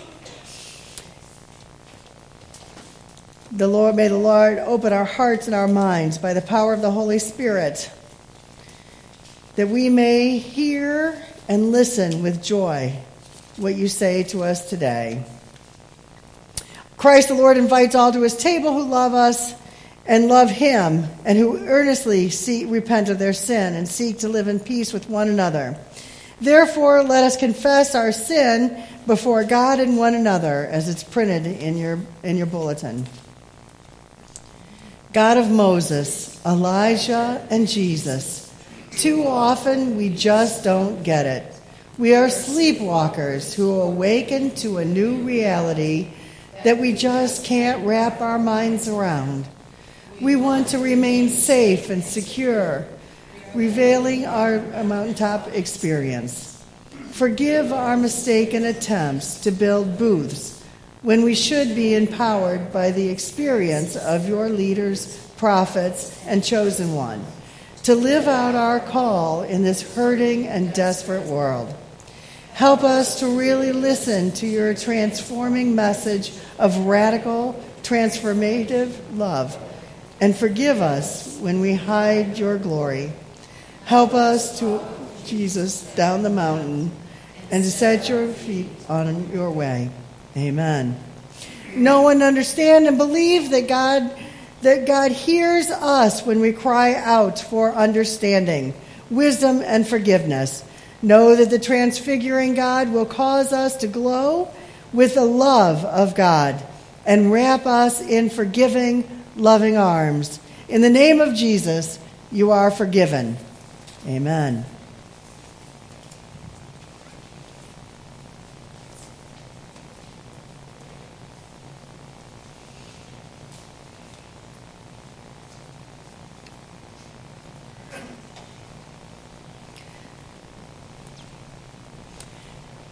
The Lord, may the Lord open our hearts and our minds by the power of the Holy Spirit, that we may hear and listen with joy what you say to us today. Christ the Lord invites all to his table who love us and love him, and who earnestly seek, repent of their sin and seek to live in peace with one another. Therefore, let us confess our sin before God and one another, as it's printed in your in your bulletin. God of Moses, Elijah, and Jesus, too often we just don't get it. We are sleepwalkers who awaken to a new reality that we just can't wrap our minds around. We want to remain safe and secure, revealing our mountaintop experience. Forgive our mistaken attempts to build booths when we should be empowered by the experience of your leaders, prophets, and chosen one, to live out our call in this hurting and desperate world. Help us to really listen to your transforming message of radical, transformative love, and forgive us when we hide your glory. Help us to, Jesus, down the mountain and to set your feet on your way. Amen. Know and understand and believe that God, that God hears us when we cry out for understanding, wisdom, and forgiveness. Know that the transfiguring God will cause us to glow with the love of God and wrap us in forgiving, loving arms. In the name of Jesus, you are forgiven. Amen.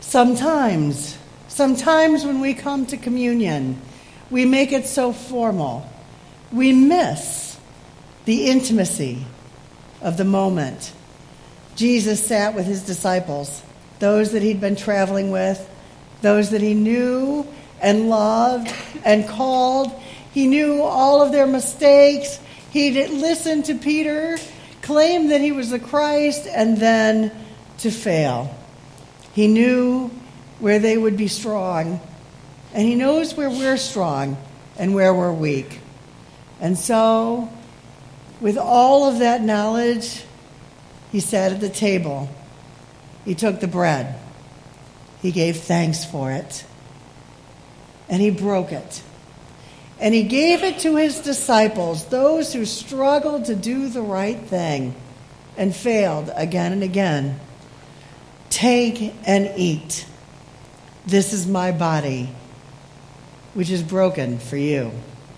Sometimes, sometimes when we come to communion, we make it so formal. We miss the intimacy of the moment. Jesus sat with his disciples, those that he'd been traveling with, those that he knew and loved and called. He knew all of their mistakes. He'd listened to Peter claim that he was the Christ and then to fail. He knew where they would be strong, and he knows where we're strong and where we're weak. And so, with all of that knowledge, he sat at the table. He took the bread. He gave thanks for it. And he broke it. And he gave it to his disciples, those who struggled to do the right thing and failed again and again. Take and eat. This is my body, which is broken for you.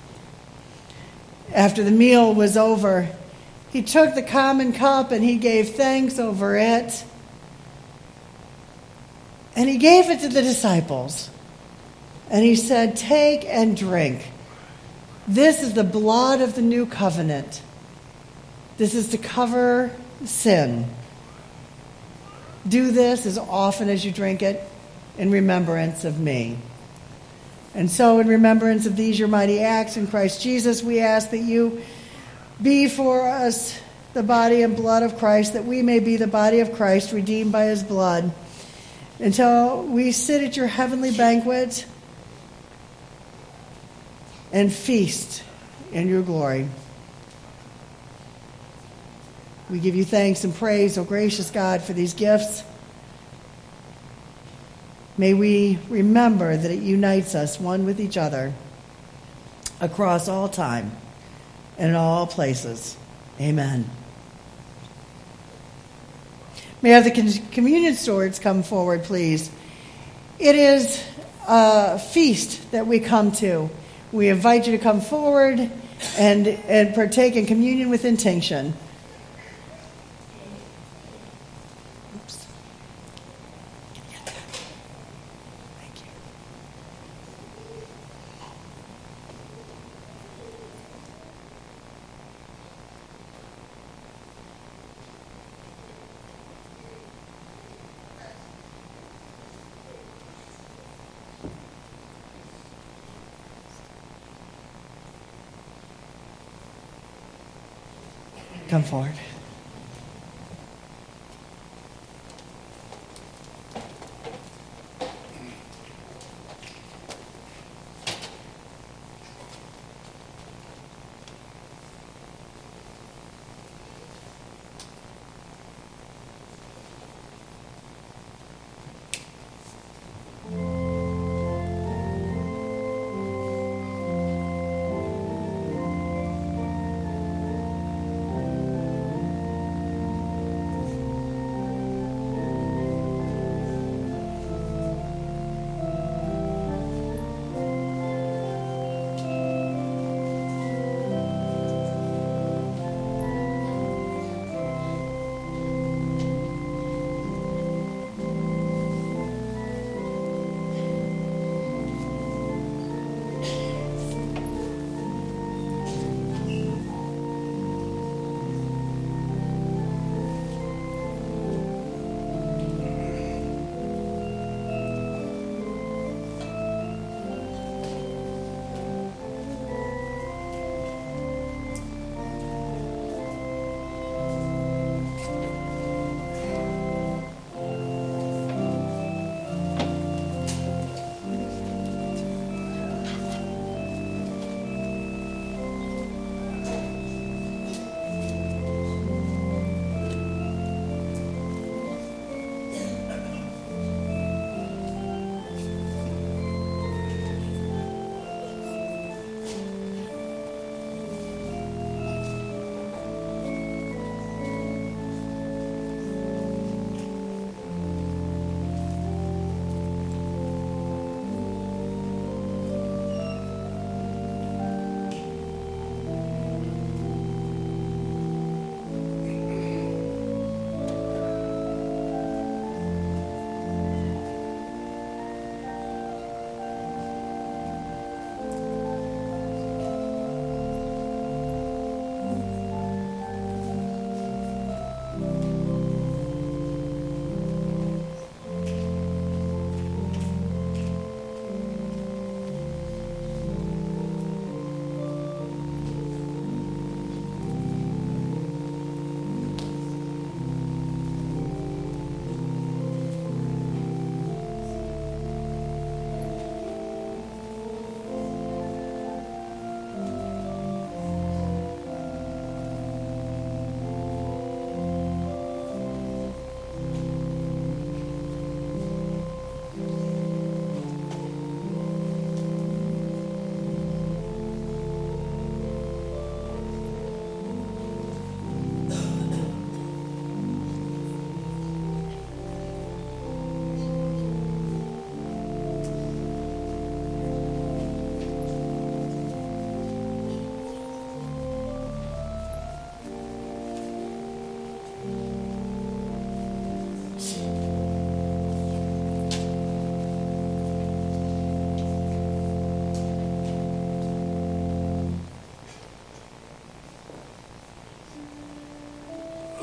After the meal was over, he took the common cup and he gave thanks over it. And he gave it to the disciples. And he said, take and drink. This is the blood of the new covenant. This is to cover sin. Do this as often as you drink it in remembrance of me. And so in remembrance of these your mighty acts in Christ Jesus, we ask that you be for us the body and blood of Christ, that we may be the body of Christ redeemed by his blood, until we sit at your heavenly banquet and feast in your glory. We give you thanks and praise, O gracious God, for these gifts. May we remember that it unites us one with each other across all time and in all places. Amen. May I have the communion stewards come forward, please. It is a feast that we come to. We invite you to come forward and, and partake in communion with intention. Oops. Thank you. Come forward.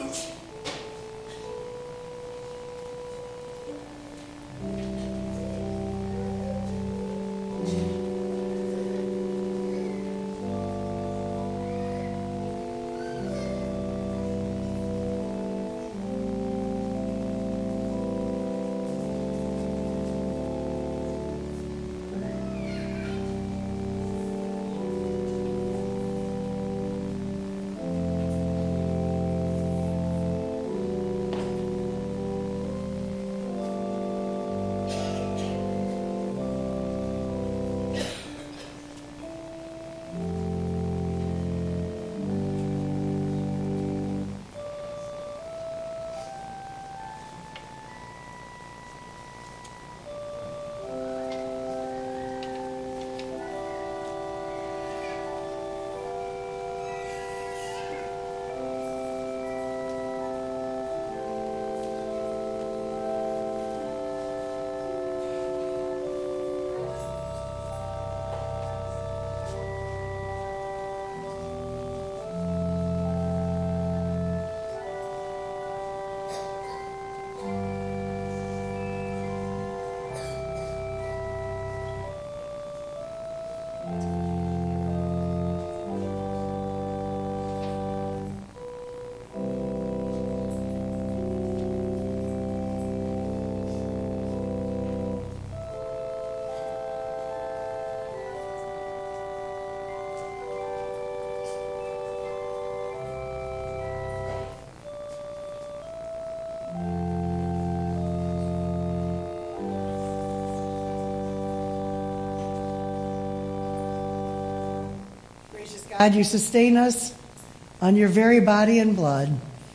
God, you sustain us on your very body and blood.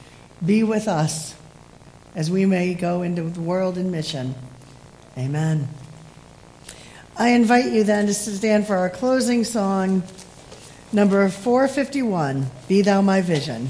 Be with us as we may go into the world in mission. Amen. I invite you then to stand for our closing song, number four fifty-one, Be Thou My Vision.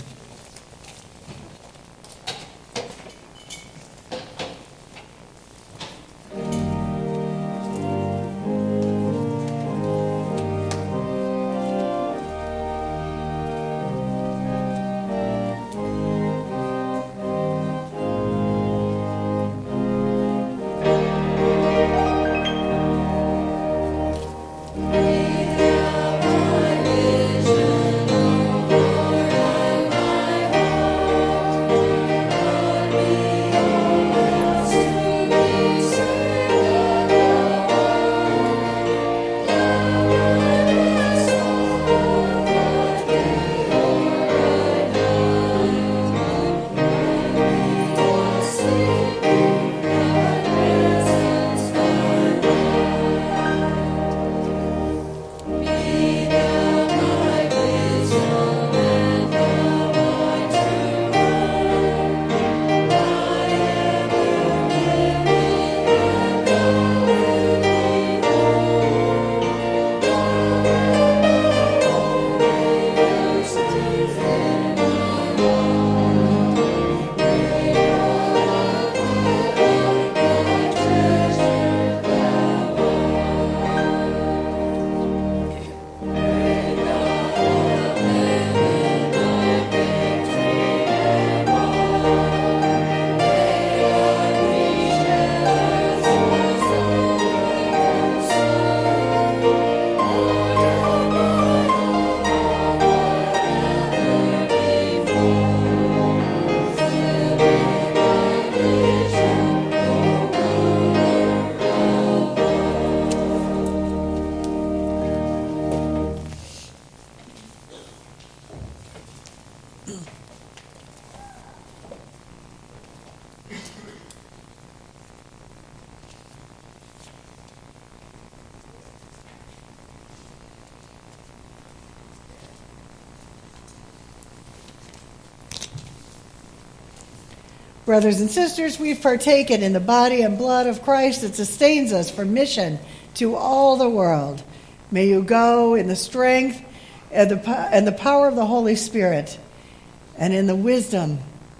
Brothers and sisters, we've partaken in the body and blood of Christ that sustains us for mission to all the world. May you go in the strength and the, and the power of the Holy Spirit and in the wisdom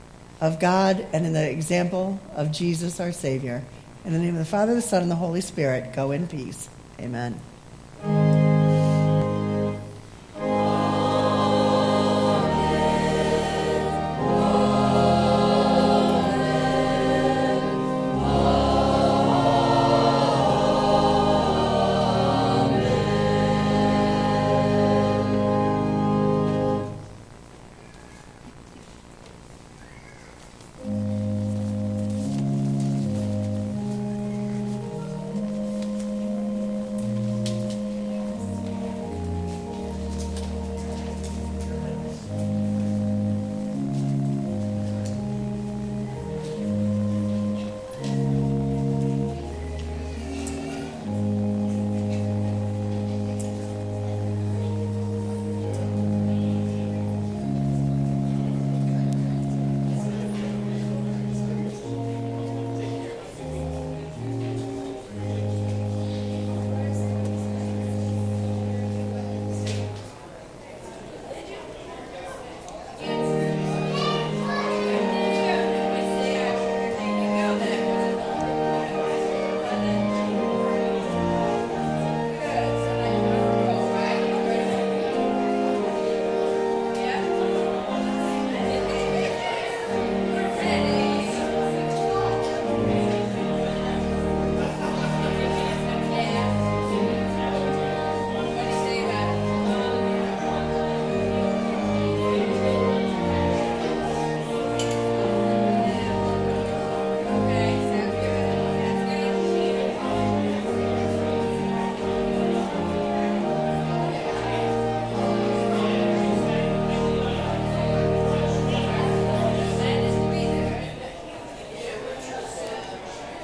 of God and in the example of Jesus our Savior. In the name of the Father, the Son, and the Holy Spirit, go in peace. Amen.